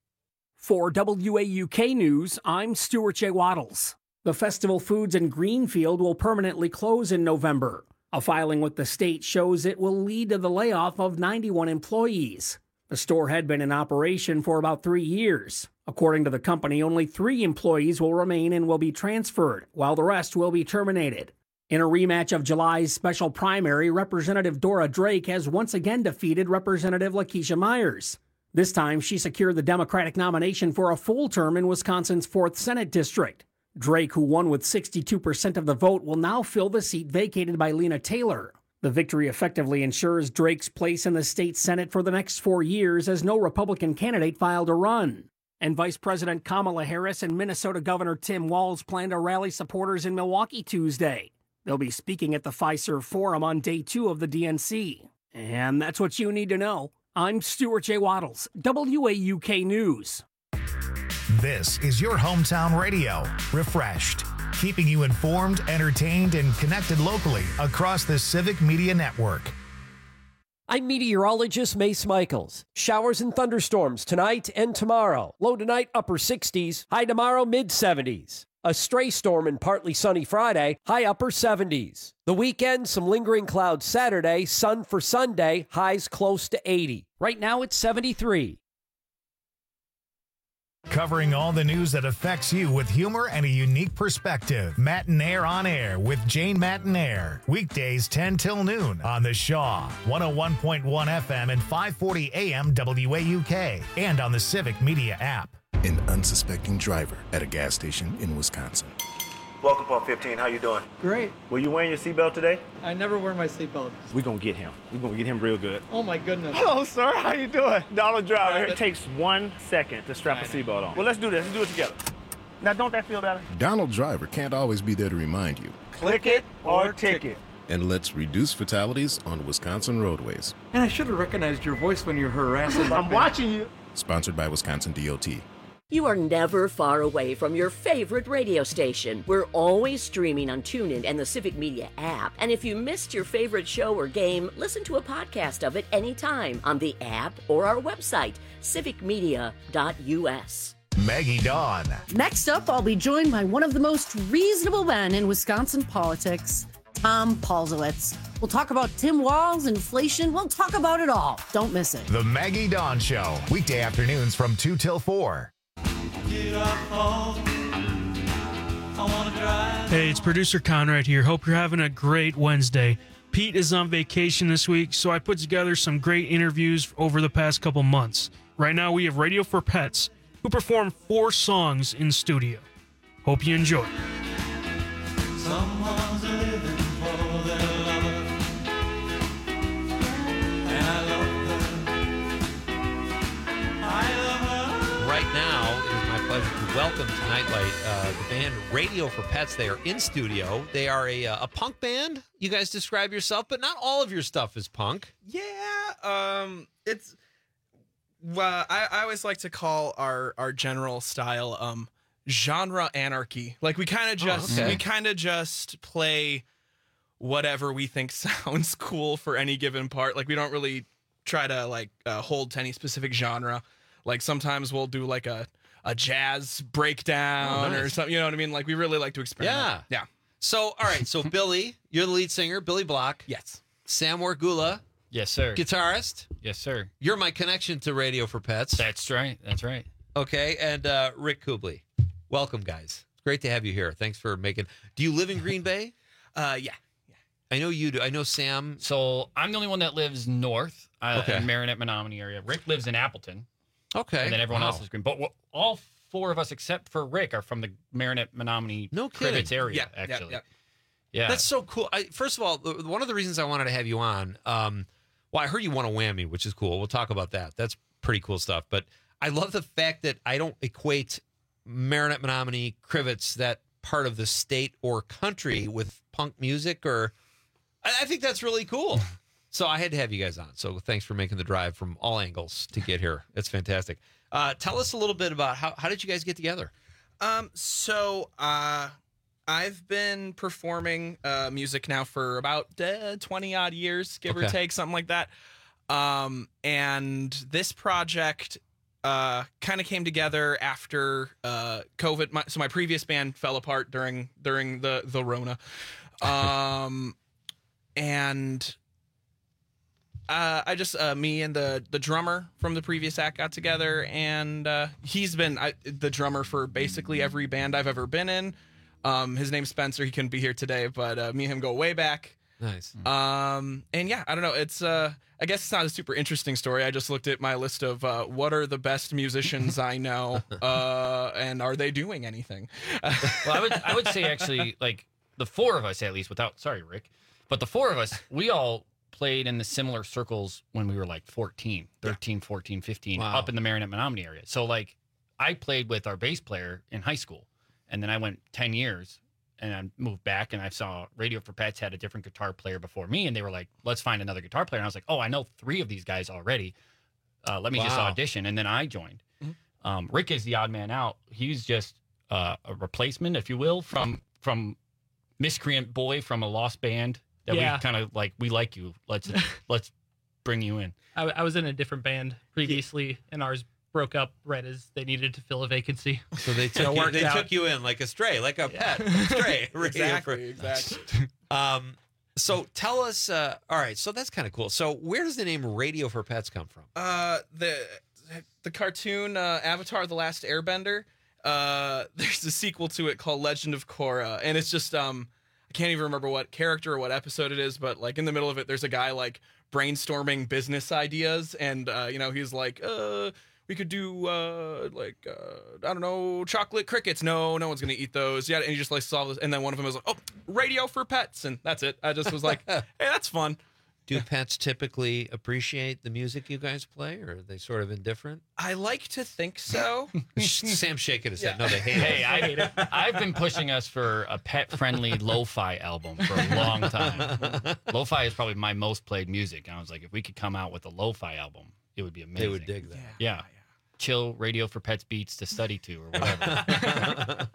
For W A U K News, I'm Stuart J. Waddles. The Festival Foods in Greenfield will permanently close in November. A filing with the state shows it will lead to the layoff of ninety-one employees. The store had been in operation for about three years. According to the company, only three employees will remain and will be transferred, while the rest will be terminated. In a rematch of July's special primary, Representative Dora Drake has once again defeated Representative Lakeisha Myers. This time, she secured the Democratic nomination for a full term in Wisconsin's fourth Senate District. Drake, who won with sixty-two percent of the vote, will now fill the seat vacated by Lena Taylor. The victory effectively ensures Drake's place in the state Senate for the next four years as no Republican candidate filed a run. And Vice President Kamala Harris and Minnesota Governor Tim Walz plan to rally supporters in Milwaukee Tuesday. They'll be speaking at the Fiserv Forum on day two of the D N C. And that's what you need to know. I'm Stuart J. Waddles, W A U K News. This is your hometown radio, refreshed, keeping you informed, entertained, and connected locally across the Civic Media Network. I'm meteorologist Mace Michaels. Showers and thunderstorms tonight and tomorrow. Low tonight, upper sixties. High tomorrow, mid seventies. A stray storm and partly sunny Friday, high upper seventies. The weekend, some lingering clouds Saturday, sun for Sunday, highs close to eighty. Right now, it's seventy-three. Covering all the news that affects you with humor and a unique perspective. Matinaire on Air with Jane Matinaire. Weekdays ten till noon on the Shaw, one oh one point one F M and five forty A M W A U K, and on the Civic Media app. An unsuspecting driver at a gas station in Wisconsin. Welcome, Pump fifteen. How you doing? Great. Were you wearing your seatbelt today? I never wear my seatbelt. We're going to get him. We're going to get him real good. Oh, my goodness. Hello, sir. How you doing? Donald Driver here. It It takes one second to strap a seatbelt on. Well, let's do this. Let's do it together. Now, don't that feel better? Donald Driver can't always be there to remind you. Click it or ticket. And let's reduce fatalities on Wisconsin roadways. And I should have recognized your voice when you're harassing. I'm watching you. Sponsored by Wisconsin D O T. You are never far away from your favorite radio station. We're always streaming on TuneIn and the Civic Media app. And if you missed your favorite show or game, listen to a podcast of it anytime on the app or our website, civic media dot U S. Maggie Dawn. Next up, I'll be joined by one of the most reasonable men in Wisconsin politics, Tom Paulsowitz. We'll talk about Tim Walz, inflation. We'll talk about it all. Don't miss it. The Maggie Dawn Show. Weekday afternoons from two till four. Hey, it's producer Conrad here. Hope you're having a great Wednesday. Pete is on vacation this week, so I put together some great interviews over the past couple months. Right now, we have Radio for Pets, who perform four songs in studio. Hope you enjoy. Someone's living for their love, and I love her. I love her. Right now, it is my pleasure to welcome to Nightlight uh, the band Radio for Pets. They are in studio. They are a, uh, a punk band. You guys describe yourself, but not all of your stuff is punk. Yeah, um, it's. Well, I, I always like to call our our general style um, genre anarchy. Like we kind of just Oh, okay. we kind of just play whatever we think sounds cool for any given part. Like we don't really try to like uh, hold to any specific genre. Like sometimes we'll do like a a jazz breakdown Oh, nice. or something. You know what I mean? Like we really like to experiment. Yeah. Yeah. So, all right. So, Billy, you're the lead singer, Billy Block. Yes. Sam Wargula. Yes, sir. Guitarist. Yes, sir. You're my connection to Radio for Pets. That's right. That's right. Okay. And uh, Rick Kubley. Welcome, guys. It's great to have you here. Thanks for making. Do you live in Green Bay? Uh, yeah. I know you do. I know Sam. So I'm the only one that lives north, uh, Okay. in Marinette, Menominee area. Rick lives in Appleton. Okay. And then everyone Wow. else is Green. But we're- all four of us, except for Rick, are from the Marinette, Menominee, No kidding. Crivets area, Yeah, yeah, actually. yeah. Yeah. That's so cool. I, first of all, the- one of the reasons I wanted to have you on, um, well, I heard you won a whammy, which is cool. We'll talk about that. That's pretty cool stuff. But I love the fact that I don't equate Marinette, Menominee, Crivets, that part of the state or country, with punk music. Or I, I think that's really cool. So I had to have you guys on. So thanks for making the drive from all angles to get here. It's fantastic. Uh, tell us a little bit about how, how did you guys get together? Um, so, uh, I've been performing, uh, music now for about uh, twenty odd years, give or Okay. take, something like that. Um, and this project, uh, kind of came together after, uh, COVID. My, so my previous band fell apart during, during the, the Rona. Um, and, Uh, I just uh, me and the the drummer from the previous act got together, and uh, he's been I, the drummer for basically every band I've ever been in. Um, his name's Spencer. He couldn't be here today, but uh, me and him go way back. Nice. Um, and yeah, I don't know. It's uh, I guess it's not a super interesting story. I just looked at my list of uh, what are the best musicians I know, uh, and are they doing anything? Well, I would I would say actually, like the four of us at least, without sorry, Rick, but the four of us, we all played in the similar circles when we were like fourteen, thirteen, fourteen, fifteen, Wow. up in the Marinette, Menominee area. So like I played with our bass player in high school, and then I went ten years and I moved back, and I saw Radio for Pets had a different guitar player before me, and they were like, let's find another guitar player. And I was like, oh, I know three of these guys already. Uh, let me just Wow. audition. And then I joined. Um, Rick is the odd man out. He's just uh, a replacement, if you will, from from miscreant boy from a lost band that Yeah. we kind of like. We like you. Let's let's bring you in. I, I was in a different band previously, and ours broke up right as they needed to fill a vacancy. So they It took you, worked they out. took you in like a stray, like a pet a stray. Radio Exactly, for- exactly. Um, so tell us. Uh, all right, so that's kind of cool. So where does the name Radio for Pets come from? Uh, the the cartoon uh, Avatar: The Last Airbender. Uh, there's a sequel to it called Legend of Korra, and it's just um, I can't even remember what character or what episode it is, but like in the middle of it, there's a guy like brainstorming business ideas, and uh, you know, he's like, uh. We could do uh, like uh, I don't know, chocolate crickets. No, no one's gonna eat those. Yeah, and he just like solve this. And then one of them was like, "Oh, Radio for Pets," and that's it. I just was like, "Hey, that's fun." Do pets typically appreciate the music you guys play, or are they sort of indifferent? I like to think so. Sam's shaking his head. No, they hate Hey, it. I hate it. I've been pushing us for a pet-friendly lo-fi album for a long time. Lo-fi is probably my most played music. And I was like, if we could come out with a lo-fi album, it would be amazing. They would dig that. Yeah. Chill Radio for Pets beats to study to or whatever.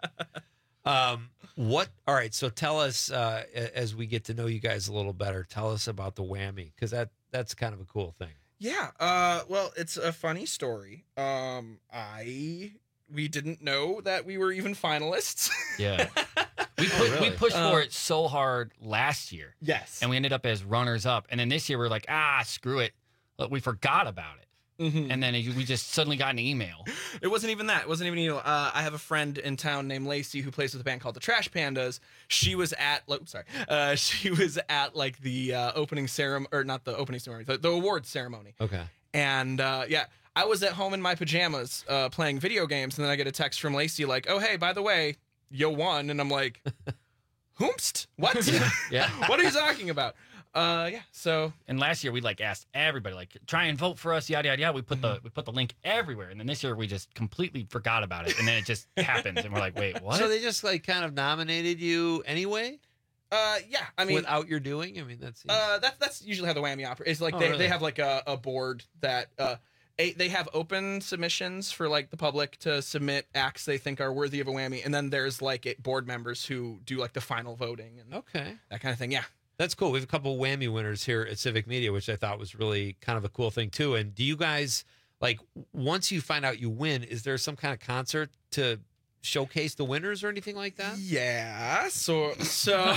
Um, what? All right. So tell us uh, a- as we get to know you guys a little better. Tell us about the whammy, because that that's kind of a cool thing. Yeah. Uh. Well, it's a funny story. Um. I we didn't know that we were even finalists. Yeah. We, pu- we really? pushed Um, for it so hard last year. Yes. And we ended up as runners up. And then this year we're like, ah, screw it. But we forgot about it. Mhm. and then we just suddenly got an email. It wasn't even that. It wasn't even you. Uh, I have a friend in town named Lacey who plays with a band called the Trash Pandas. She was at, oh, sorry, uh, she was at like the uh, opening ceremony, or not the opening ceremony, the, the awards ceremony. Okay. And uh, yeah, I was at home in my pajamas uh, playing video games, and then I get a text from Lacey like, "Oh hey, by the way, you won," and I'm like, "Whomst? What? Yeah. What are you talking about?" Uh, yeah. So, and last year we like asked everybody like try and vote for us, yada yada yada. We put the we put the link everywhere, and then this year we just completely forgot about it, and then it just happened, and we're like, wait, what? So they just like kind of nominated you anyway? Uh, yeah. I mean, without your doing. I mean, that's uh, that's that's usually how the Whammy operates. It's like Oh, they, really? they have like a, a board that uh. A, they have open submissions for like the public to submit acts they think are worthy of a Whammy, and then there's like it, board members who do like the final voting and okay, that kind of thing. Yeah, that's cool. We have a couple Whammy winners here at Civic Media, which I thought was really kind of a cool thing too. And do you guys like once you find out you win, is there some kind of concert to showcase the winners or anything like that? Yeah. So so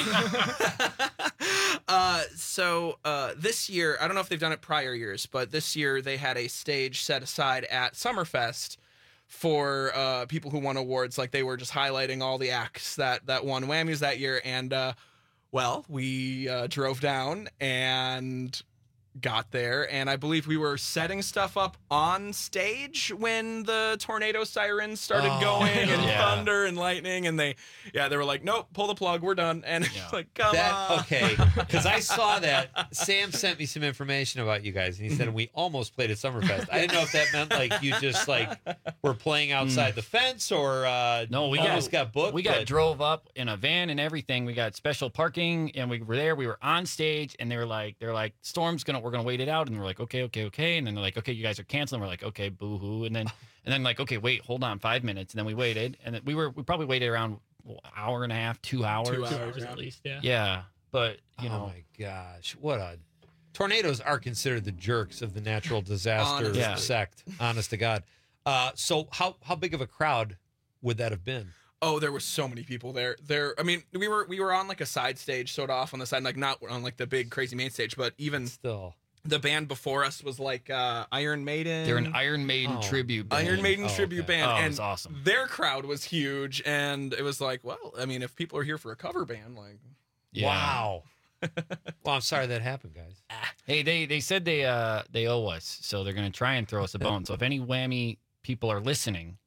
uh so uh this year, I don't know if they've done it prior years, but this year they had a stage set aside at Summerfest for uh people who won awards. Like they were just highlighting all the acts that that won Whammies that year. And uh well, we uh drove down and got there, and I believe we were setting stuff up on stage when the tornado sirens started Oh, going and yeah. thunder and lightning, and they yeah they were like, nope, pull the plug, we're done. And it's like, come That, on. okay, because I saw that. Sam sent me some information about you guys, and he said we almost played at Summerfest. I didn't know if that meant like you just like were playing outside the fence or uh, No, we almost got, got booked. We got but- drove up in a van and everything. We got special parking, and we were there. We were on stage, and they were like, "They're like, storm's gonna, we're gonna wait it out." And we're like, "Okay, okay, okay." And then they're like, "Okay, you guys are canceling." We're like, "Okay, boo hoo." And then, and then like, "Okay, wait, hold on, five minutes." And then we waited, and then we were, we probably waited around an hour and a half, two hours, Two Two hours, hours yeah. at least, yeah. Yeah, but you oh know, my gosh, what a tornadoes are considered the jerks of the natural disaster Honestly. Yeah. sect. Honest to God. Uh, so how how big of a crowd would that have been? Oh, there were so many people there. There, I mean, we were we were on like a side stage, sort of off on the side, like not on like the big crazy main stage, but even Still, the band before us was like uh, Iron Maiden. they're an Iron Maiden Oh. tribute band. Iron Maiden Oh, tribute okay. band, Oh, it and was awesome. their crowd was huge, and it was like, well, I mean, if people are here for a cover band, like, Yeah. wow. Well, I'm sorry that happened, guys. Hey, they they said they uh they owe us, so they're gonna try and throw us a bone. So if any Whammy people are listening,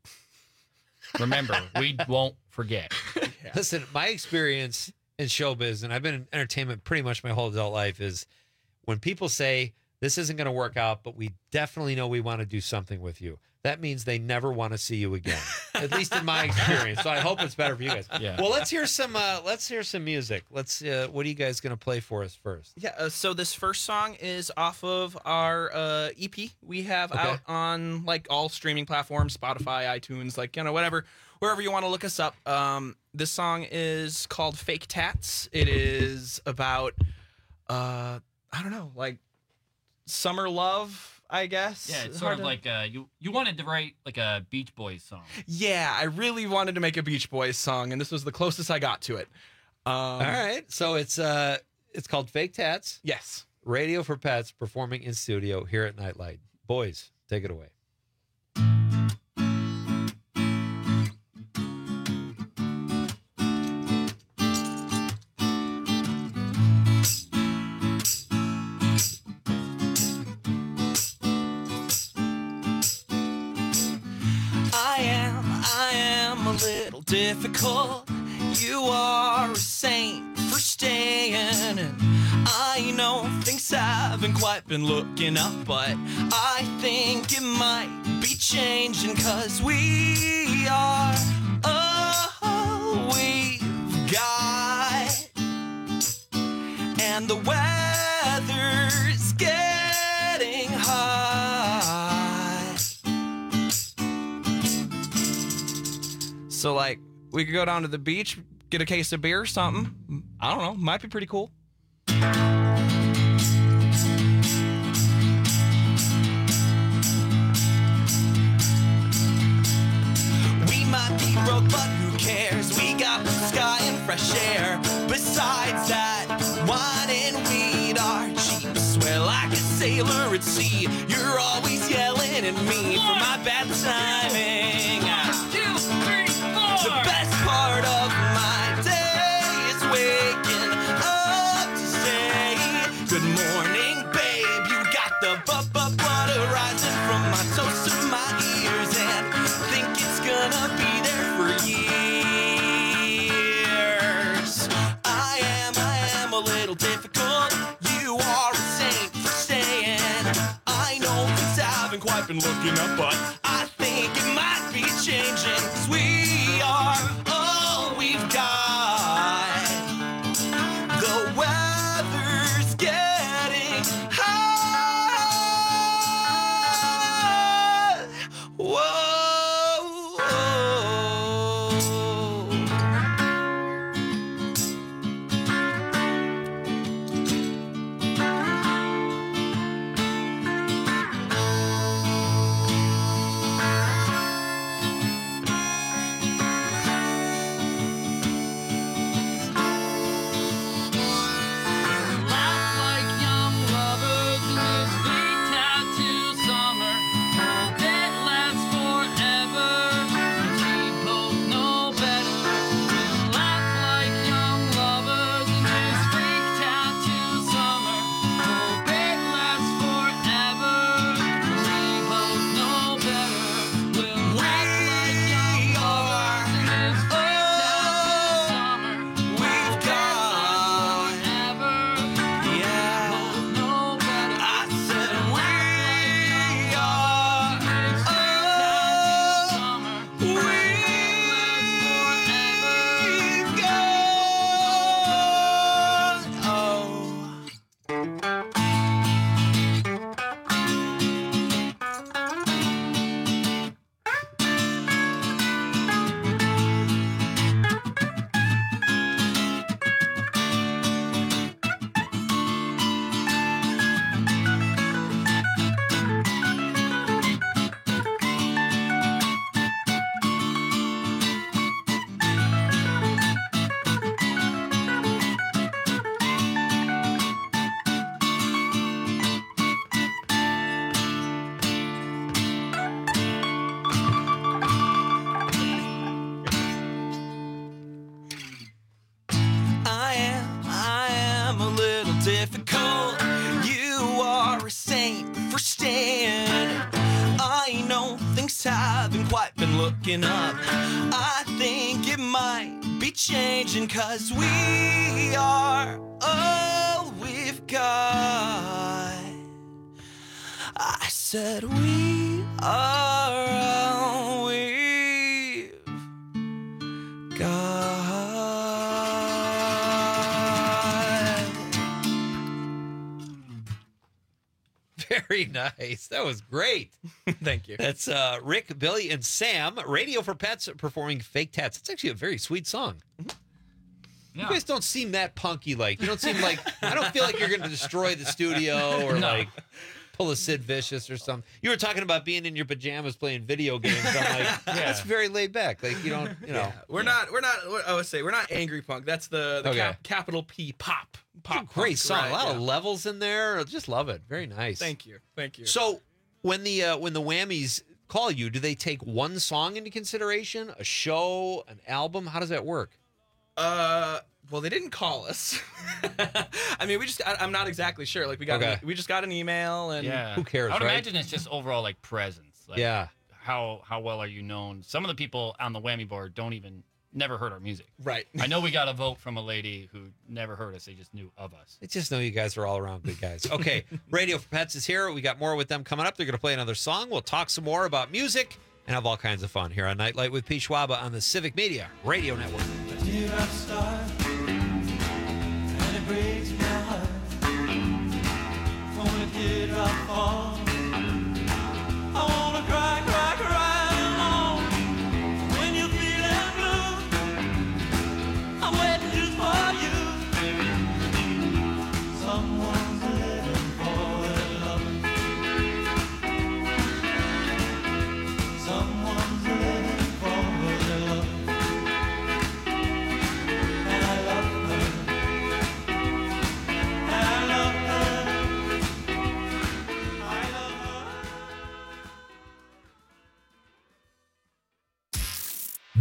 remember we won't forget. Listen, my experience in showbiz, and I've been in entertainment pretty much my whole adult life, is when people say this isn't going to work out, but we definitely know we want to do something with you. That means they never want to see you again. At least in my experience. So I hope it's better for you guys. Yeah. Well, let's hear some. Uh, let's hear some music. Let's. Uh, what are you guys going to play for us first? yeah. Uh, so this first song is off of our uh, E P we have Okay. out on like all streaming platforms, Spotify, iTunes, like you know whatever, wherever you want to look us up. Um, this song is called "Fake Tats." It is about, uh, I don't know, like summer love. I guess. Yeah, it's hard sort of to- like uh, you you wanted to write like a Beach Boys song. Yeah, I really wanted to make a Beach Boys song, and this was the closest I got to it. Um, All right. So it's uh, it's called Fake Tats. Yes. Radio for Pets performing in studio here at Nightlight. Boys, take it away. I am, I am a little difficult. You are a saint for staying. And I know things haven't quite been looking up, but I think it might be changing, cause we are all we've got. And the weather's getting hot. So, like, we could go down to the beach, get a case of beer or something. I don't know. Might be pretty cool. We might be broke, but who cares? We got the sky and fresh air. Besides that, wine and weed are cheap. Swear like a sailor at sea. You're always yelling blaming me for my bad timing. One, two, three, four. The best part of my day is waking up to say good morning, babe. You got the butt-butt butter rising from my toes to my ears, and think it's gonna be there for years. I am, I am a little difficult. You are a saint for staying. I know things haven't quite been looking up, but I think it might be changing. 'Cause we are all we've got. The weather's getting hot. Whoa. I am, I am a little difficult. You are a saint for staying. I know things haven't quite been looking up. I think it might be changing, 'cause we are all we've got. I said we are all we've got. Very nice. That was great. Thank you. That's uh, Rick, Billy, and Sam, Radio for Pets, performing Fake Tats. It's actually a very sweet song. You guys don't seem that punky like. You don't seem like, I don't feel like you're going to destroy the studio or No. like pull a Sid Vicious or something. You were talking about being in your pajamas playing video games. I'm like, yeah. That's very laid back. Like, you don't, you know. Yeah, we're not, we're not, I would say, we're not angry punk. That's the, the Okay. cap, capital P pop. Pop It's a great punk, song. right, A lot yeah. of levels in there. I just love it. Very nice. Thank you. Thank you. So when the uh, when the Whammies call you, do they take one song into consideration? A show, an album? How does that work? Uh, well, they didn't call us. I mean, we just, I, I'm not exactly sure. Like, we got, Okay. an, we just got an email and Yeah. Who cares, I would right? imagine it's just overall like presence. Like, Yeah. How how well are you known? Some of the people on the Whammy board don't even never heard our music. Right. I know we got a vote from a lady who never heard us. They just knew of us. I just know you guys are all around good guys. Okay, Radio for Pets is here. We got more with them coming up. They're going to play another song. We'll talk some more about music and have all kinds of fun here on Nightlight with P. Schwaba on the Civic Media Radio Network. Dear, I start, and it breaks my heart. When it did I fall, I wanna cry, cry, cry alone. When you're feeling blue, I'm waiting just for you. Someone's living for their love. Someone's living for their love.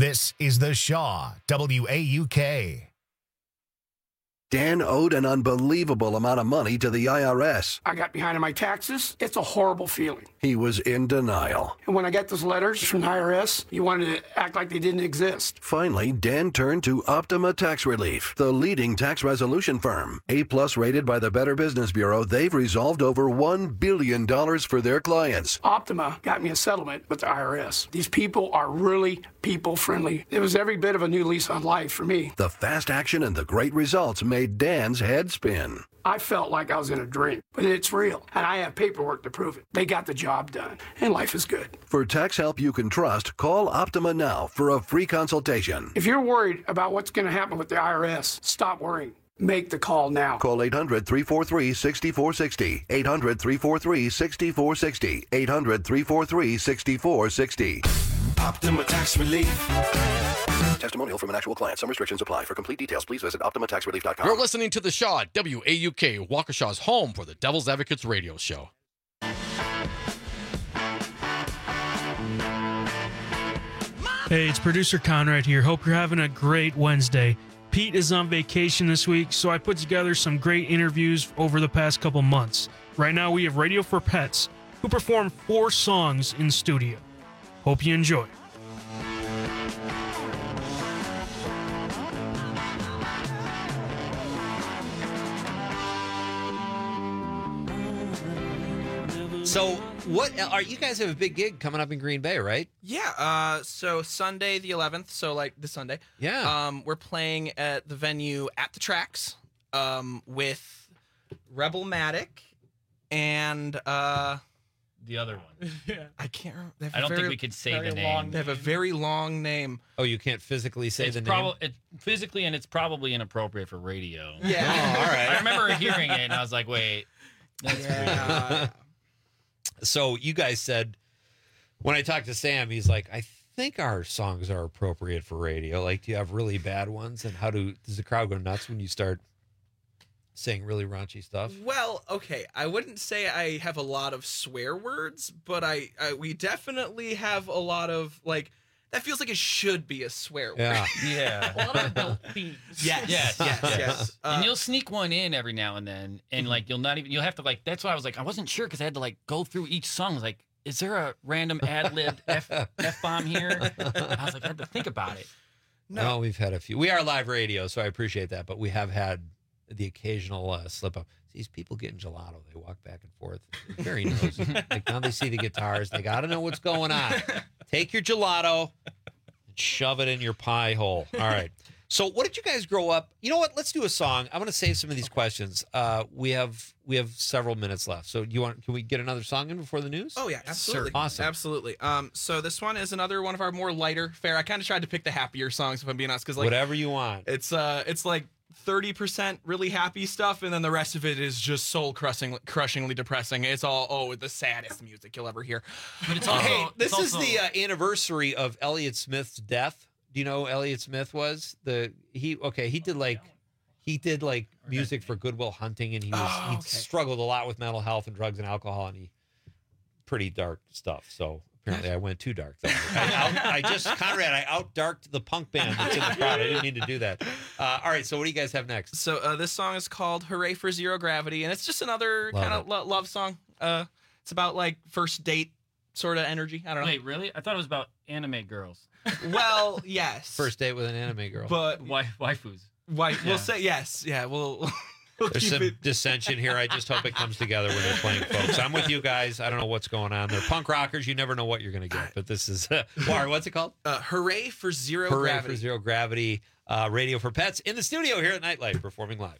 This is The Shaw, W A U K. Dan owed an unbelievable amount of money to the I R S. I got behind on my taxes. It's a horrible feeling. He was in denial. And when I got those letters from the I R S, you wanted to act like they didn't exist. Finally, Dan turned to Optima Tax Relief, the leading tax resolution firm. A-plus rated by the Better Business Bureau, they've resolved over one billion dollars for their clients. Optima got me a settlement with the I R S. These people are really people-friendly. It was every bit of a new lease on life for me. The fast action and the great results made Dan's head spin. I felt like I was in a dream, but it's real, and I have paperwork to prove it. They got the job done, and life is good. For tax help you can trust, call Optima now for a free consultation. If you're worried about what's going to happen with the I R S, stop worrying. Make the call now. Call eight hundred, three four three, six four six zero. eight hundred, three four three, six four six zero. eight hundred, three four three, six four six zero. Optima Tax Relief. Testimonial from an actual client. Some restrictions apply. For complete details, please visit Optima Tax Relief dot com. You're listening to The Shaw, W A U K, Waukesha's home for the Devil's Advocates radio show. Hey, it's producer Conrad here. Hope you're having a great Wednesday. Pete is on vacation this week, so I put together some great interviews over the past couple months. Right now, we have Radio for Pets, who perform four songs in studio. Hope you enjoy. So, what are you guys have a big gig coming up in Green Bay, right? Yeah. Uh, so Sunday the eleventh. So like this Sunday. Yeah. Um, we're playing at the venue At the Tracks. Um, with Rebelmatic and uh, the other one. Yeah. I can't remember. They have I a don't very- think we could say very the name. long- They have a very long name. Oh, you can't physically say it's the prob- name? It, physically, and it's probably inappropriate for radio. Yeah. Oh, all right. I remember hearing it, and I was like, wait. That's Yeah. So you guys said, when I talked to Sam, he's like, I think our songs are appropriate for radio. Like, do you have really bad ones? And how do does the crowd go nuts when you start saying really raunchy stuff? Well, okay, I wouldn't say I have a lot of swear words, but I, I we definitely have a lot of like that feels like it should be a swear word. Yeah. Yeah. A lot of adult themes. Yes, yes, yes, yes. Uh, and you'll sneak one in every now and then, and like you'll not even you'll have to like. That's why I was like I wasn't sure because I had to like go through each song. I was like, is there a random ad libbed f f bomb here? I was like, I had to think about it. No, we've had a few. We are live radio, so I appreciate that. But we have had the occasional uh, slip up. These people getting gelato, they walk back and forth. They're very nosy. Like now they see the guitars. They got to know what's going on. Take your gelato and shove it in your pie hole. All right. So what did you guys grow up? You know what? Let's do a song. I'm going to save some of these questions. Uh, we have we have several minutes left. So do you want? Can we get another song in before the news? Oh yeah, absolutely, Awesome. absolutely. Um, so this one is another one of our more lighter fare. I kind of tried to pick the happier songs, if I'm being honest, because like Whatever you want. It's uh, it's like thirty percent really happy stuff, and then the rest of it is just soul crushing, crushingly depressing. It's all oh, the saddest music you'll ever hear. But it's Oh, also hey, this it's is also- the uh, anniversary of Elliott Smith's death. Do you know who Elliott Smith was? The he okay, he did like he did like music for Good Will Hunting, and he was Oh, he okay. struggled a lot with mental health and drugs and alcohol, and he pretty dark stuff. So apparently I went too dark. Though. I, out, I just Conrad, I out darked the punk band that's in the crowd. I didn't mean to do that. Uh, all right, so what do you guys have next? So uh, this song is called "Hooray for Zero Gravity," and it's just another Love kind of it. lo- love song. Uh, it's about like first date sort of energy. I don't know. Wait, really? I thought it was about anime girls. Well, yes. First date with an anime girl. But Wai- waifus. Why? Yeah. We'll say yes. Yeah, we'll. we'll There's keep some it. dissension here. I just hope it comes together when they're playing, folks. I'm with you guys. I don't know what's going on. They're punk rockers. You never know what you're going to get. But this is, uh, Warren, what's it called? Uh, Hooray for Zero Hooray Gravity. for Zero Gravity. Uh, Radio for Pets in the studio here at Nightlife, performing live.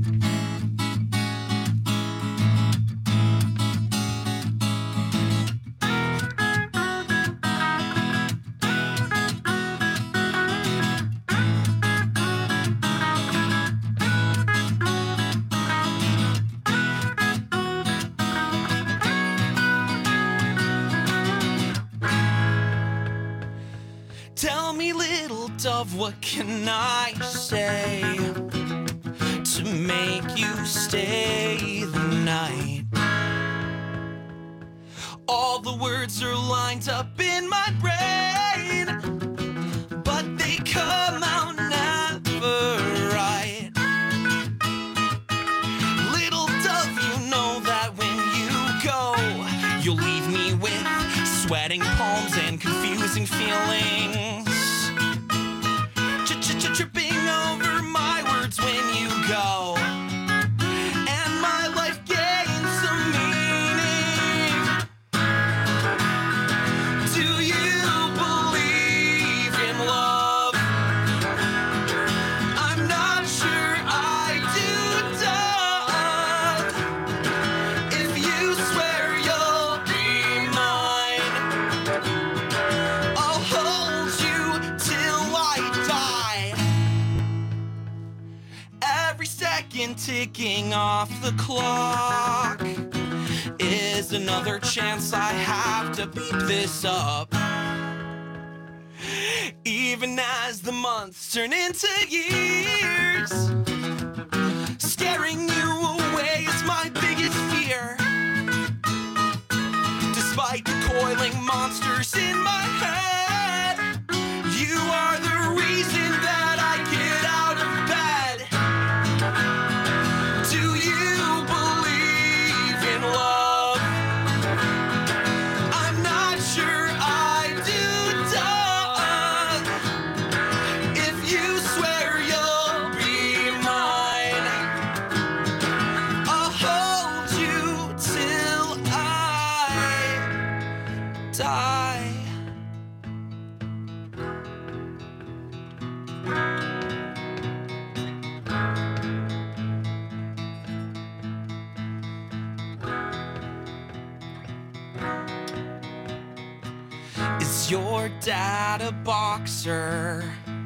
Tell me, little dove, what can I say to make you stay the night? All the words are lined up in my brain, but come out never right. Little dove, you know that when you go, you'll leave me with sweating palms and confusing feelings. Tripping over my words when you go, and my life gains some meaning. Do you believe in love? I'm not sure I do, Doug. If you swear you'll be mine, I'll hold you till I die. Every second ticking off the clock is another chance I have to beat this up. Even as the months turn into years, scaring you away is my biggest fear. Despite the coiling monsters in my head, you are the reason that I get out of bed. Do you believe in love? I'm not sure I do, Doug. If you swear you'll be mine, I'll hold you till I die. Is your dad a boxer?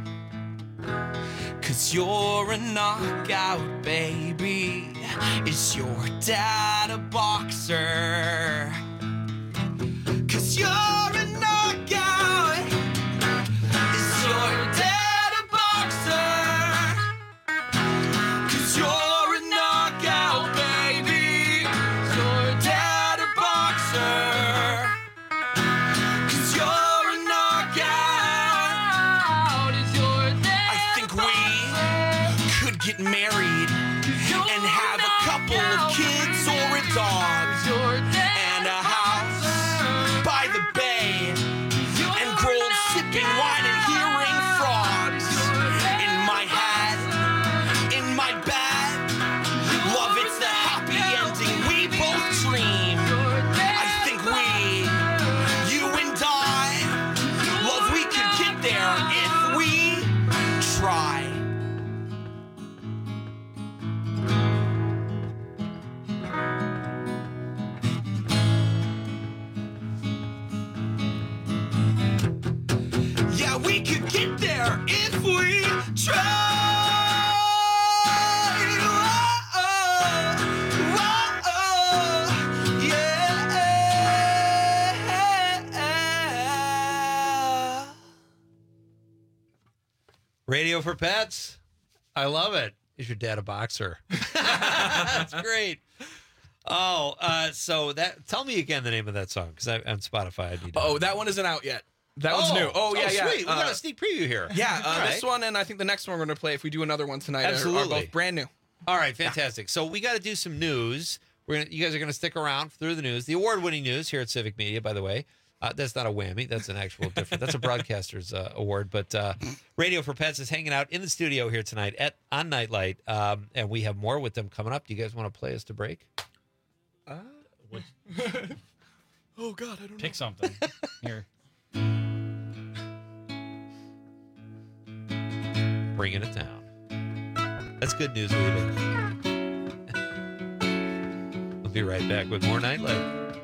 'Cause you're a knockout, baby. Is your dad a boxer? 'Cause you're a knockout. Is your dad a boxer? 'Cause you're a knockout, baby. Is your dad a boxer? 'Cause you're a knockout. Is your dad I think we could get married and have a couple of kids or a dog and a house by the bay and growled sipping wine and hearing frogs in my hat, in my bed. Love, it's the happy ending we both dream. I think we, you and I, love, we could get there if we try. Yeah, we could get there if we try. Whoa, whoa, yeah. Radio for Pets. I love it. Is your dad a boxer? That's great. Oh, uh, so that tell me again the name of that song because on Spotify I need to Oh, that one isn't out yet. That Oh, one's new. Oh, yeah, oh, yeah. sweet. We got a sneak preview here. Yeah, uh, All this right. one and I think the next one we're going to play if we do another one tonight are- are, Absolutely. both brand new. All right, fantastic. So we got to do some news. We're gonna, you guys are going to stick around through the news, the award-winning news here at Civic Media. By the way, uh, that's not a whammy. That's an actual different. That's a broadcaster's uh, award. But uh, Radio for Pets is hanging out in the studio here tonight at on Nightlight, um, and we have more with them coming up. Do you guys want to play us to break? Uh, oh God, I don't Pick something. Here. Bringing it down. That's good news, Weaving. We'll be right back with more Nightlight.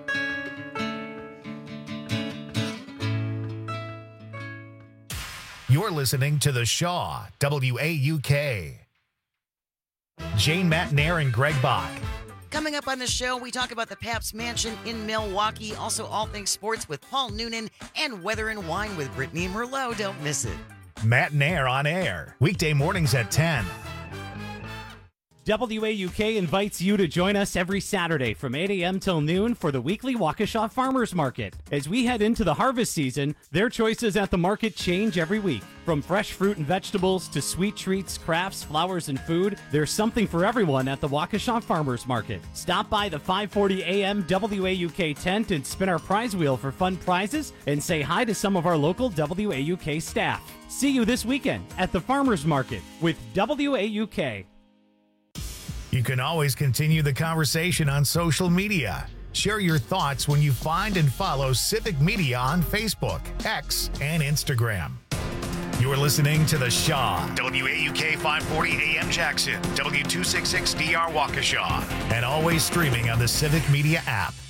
You're listening to The Shaw, W A U K. Jane Matnair and Greg Bach. Coming up on the show, we talk about the Pabst Mansion in Milwaukee, also all things sports with Paul Noonan, and Weather and Wine with Brittany Merlot. Don't miss it. Matt and Air on air. Weekday mornings at ten. W A U K invites you to join us every Saturday from eight a.m. till noon for the weekly Waukesha Farmers Market. As we head into the harvest season, their choices at the market change every week. From fresh fruit and vegetables to sweet treats, crafts, flowers, and food, there's something for everyone at the Waukesha Farmers Market. Stop by the five forty a.m. W A U K tent and spin our prize wheel for fun prizes and say hi to some of our local W A U K staff. See you this weekend at the Farmers Market with W A U K. You can always continue the conversation on social media. Share your thoughts when you find and follow Civic Media on Facebook, X, and Instagram. You're listening to The Shaw, W A U K five forty A M Jackson, W two sixty-six D R Waukesha, and always streaming on the Civic Media app.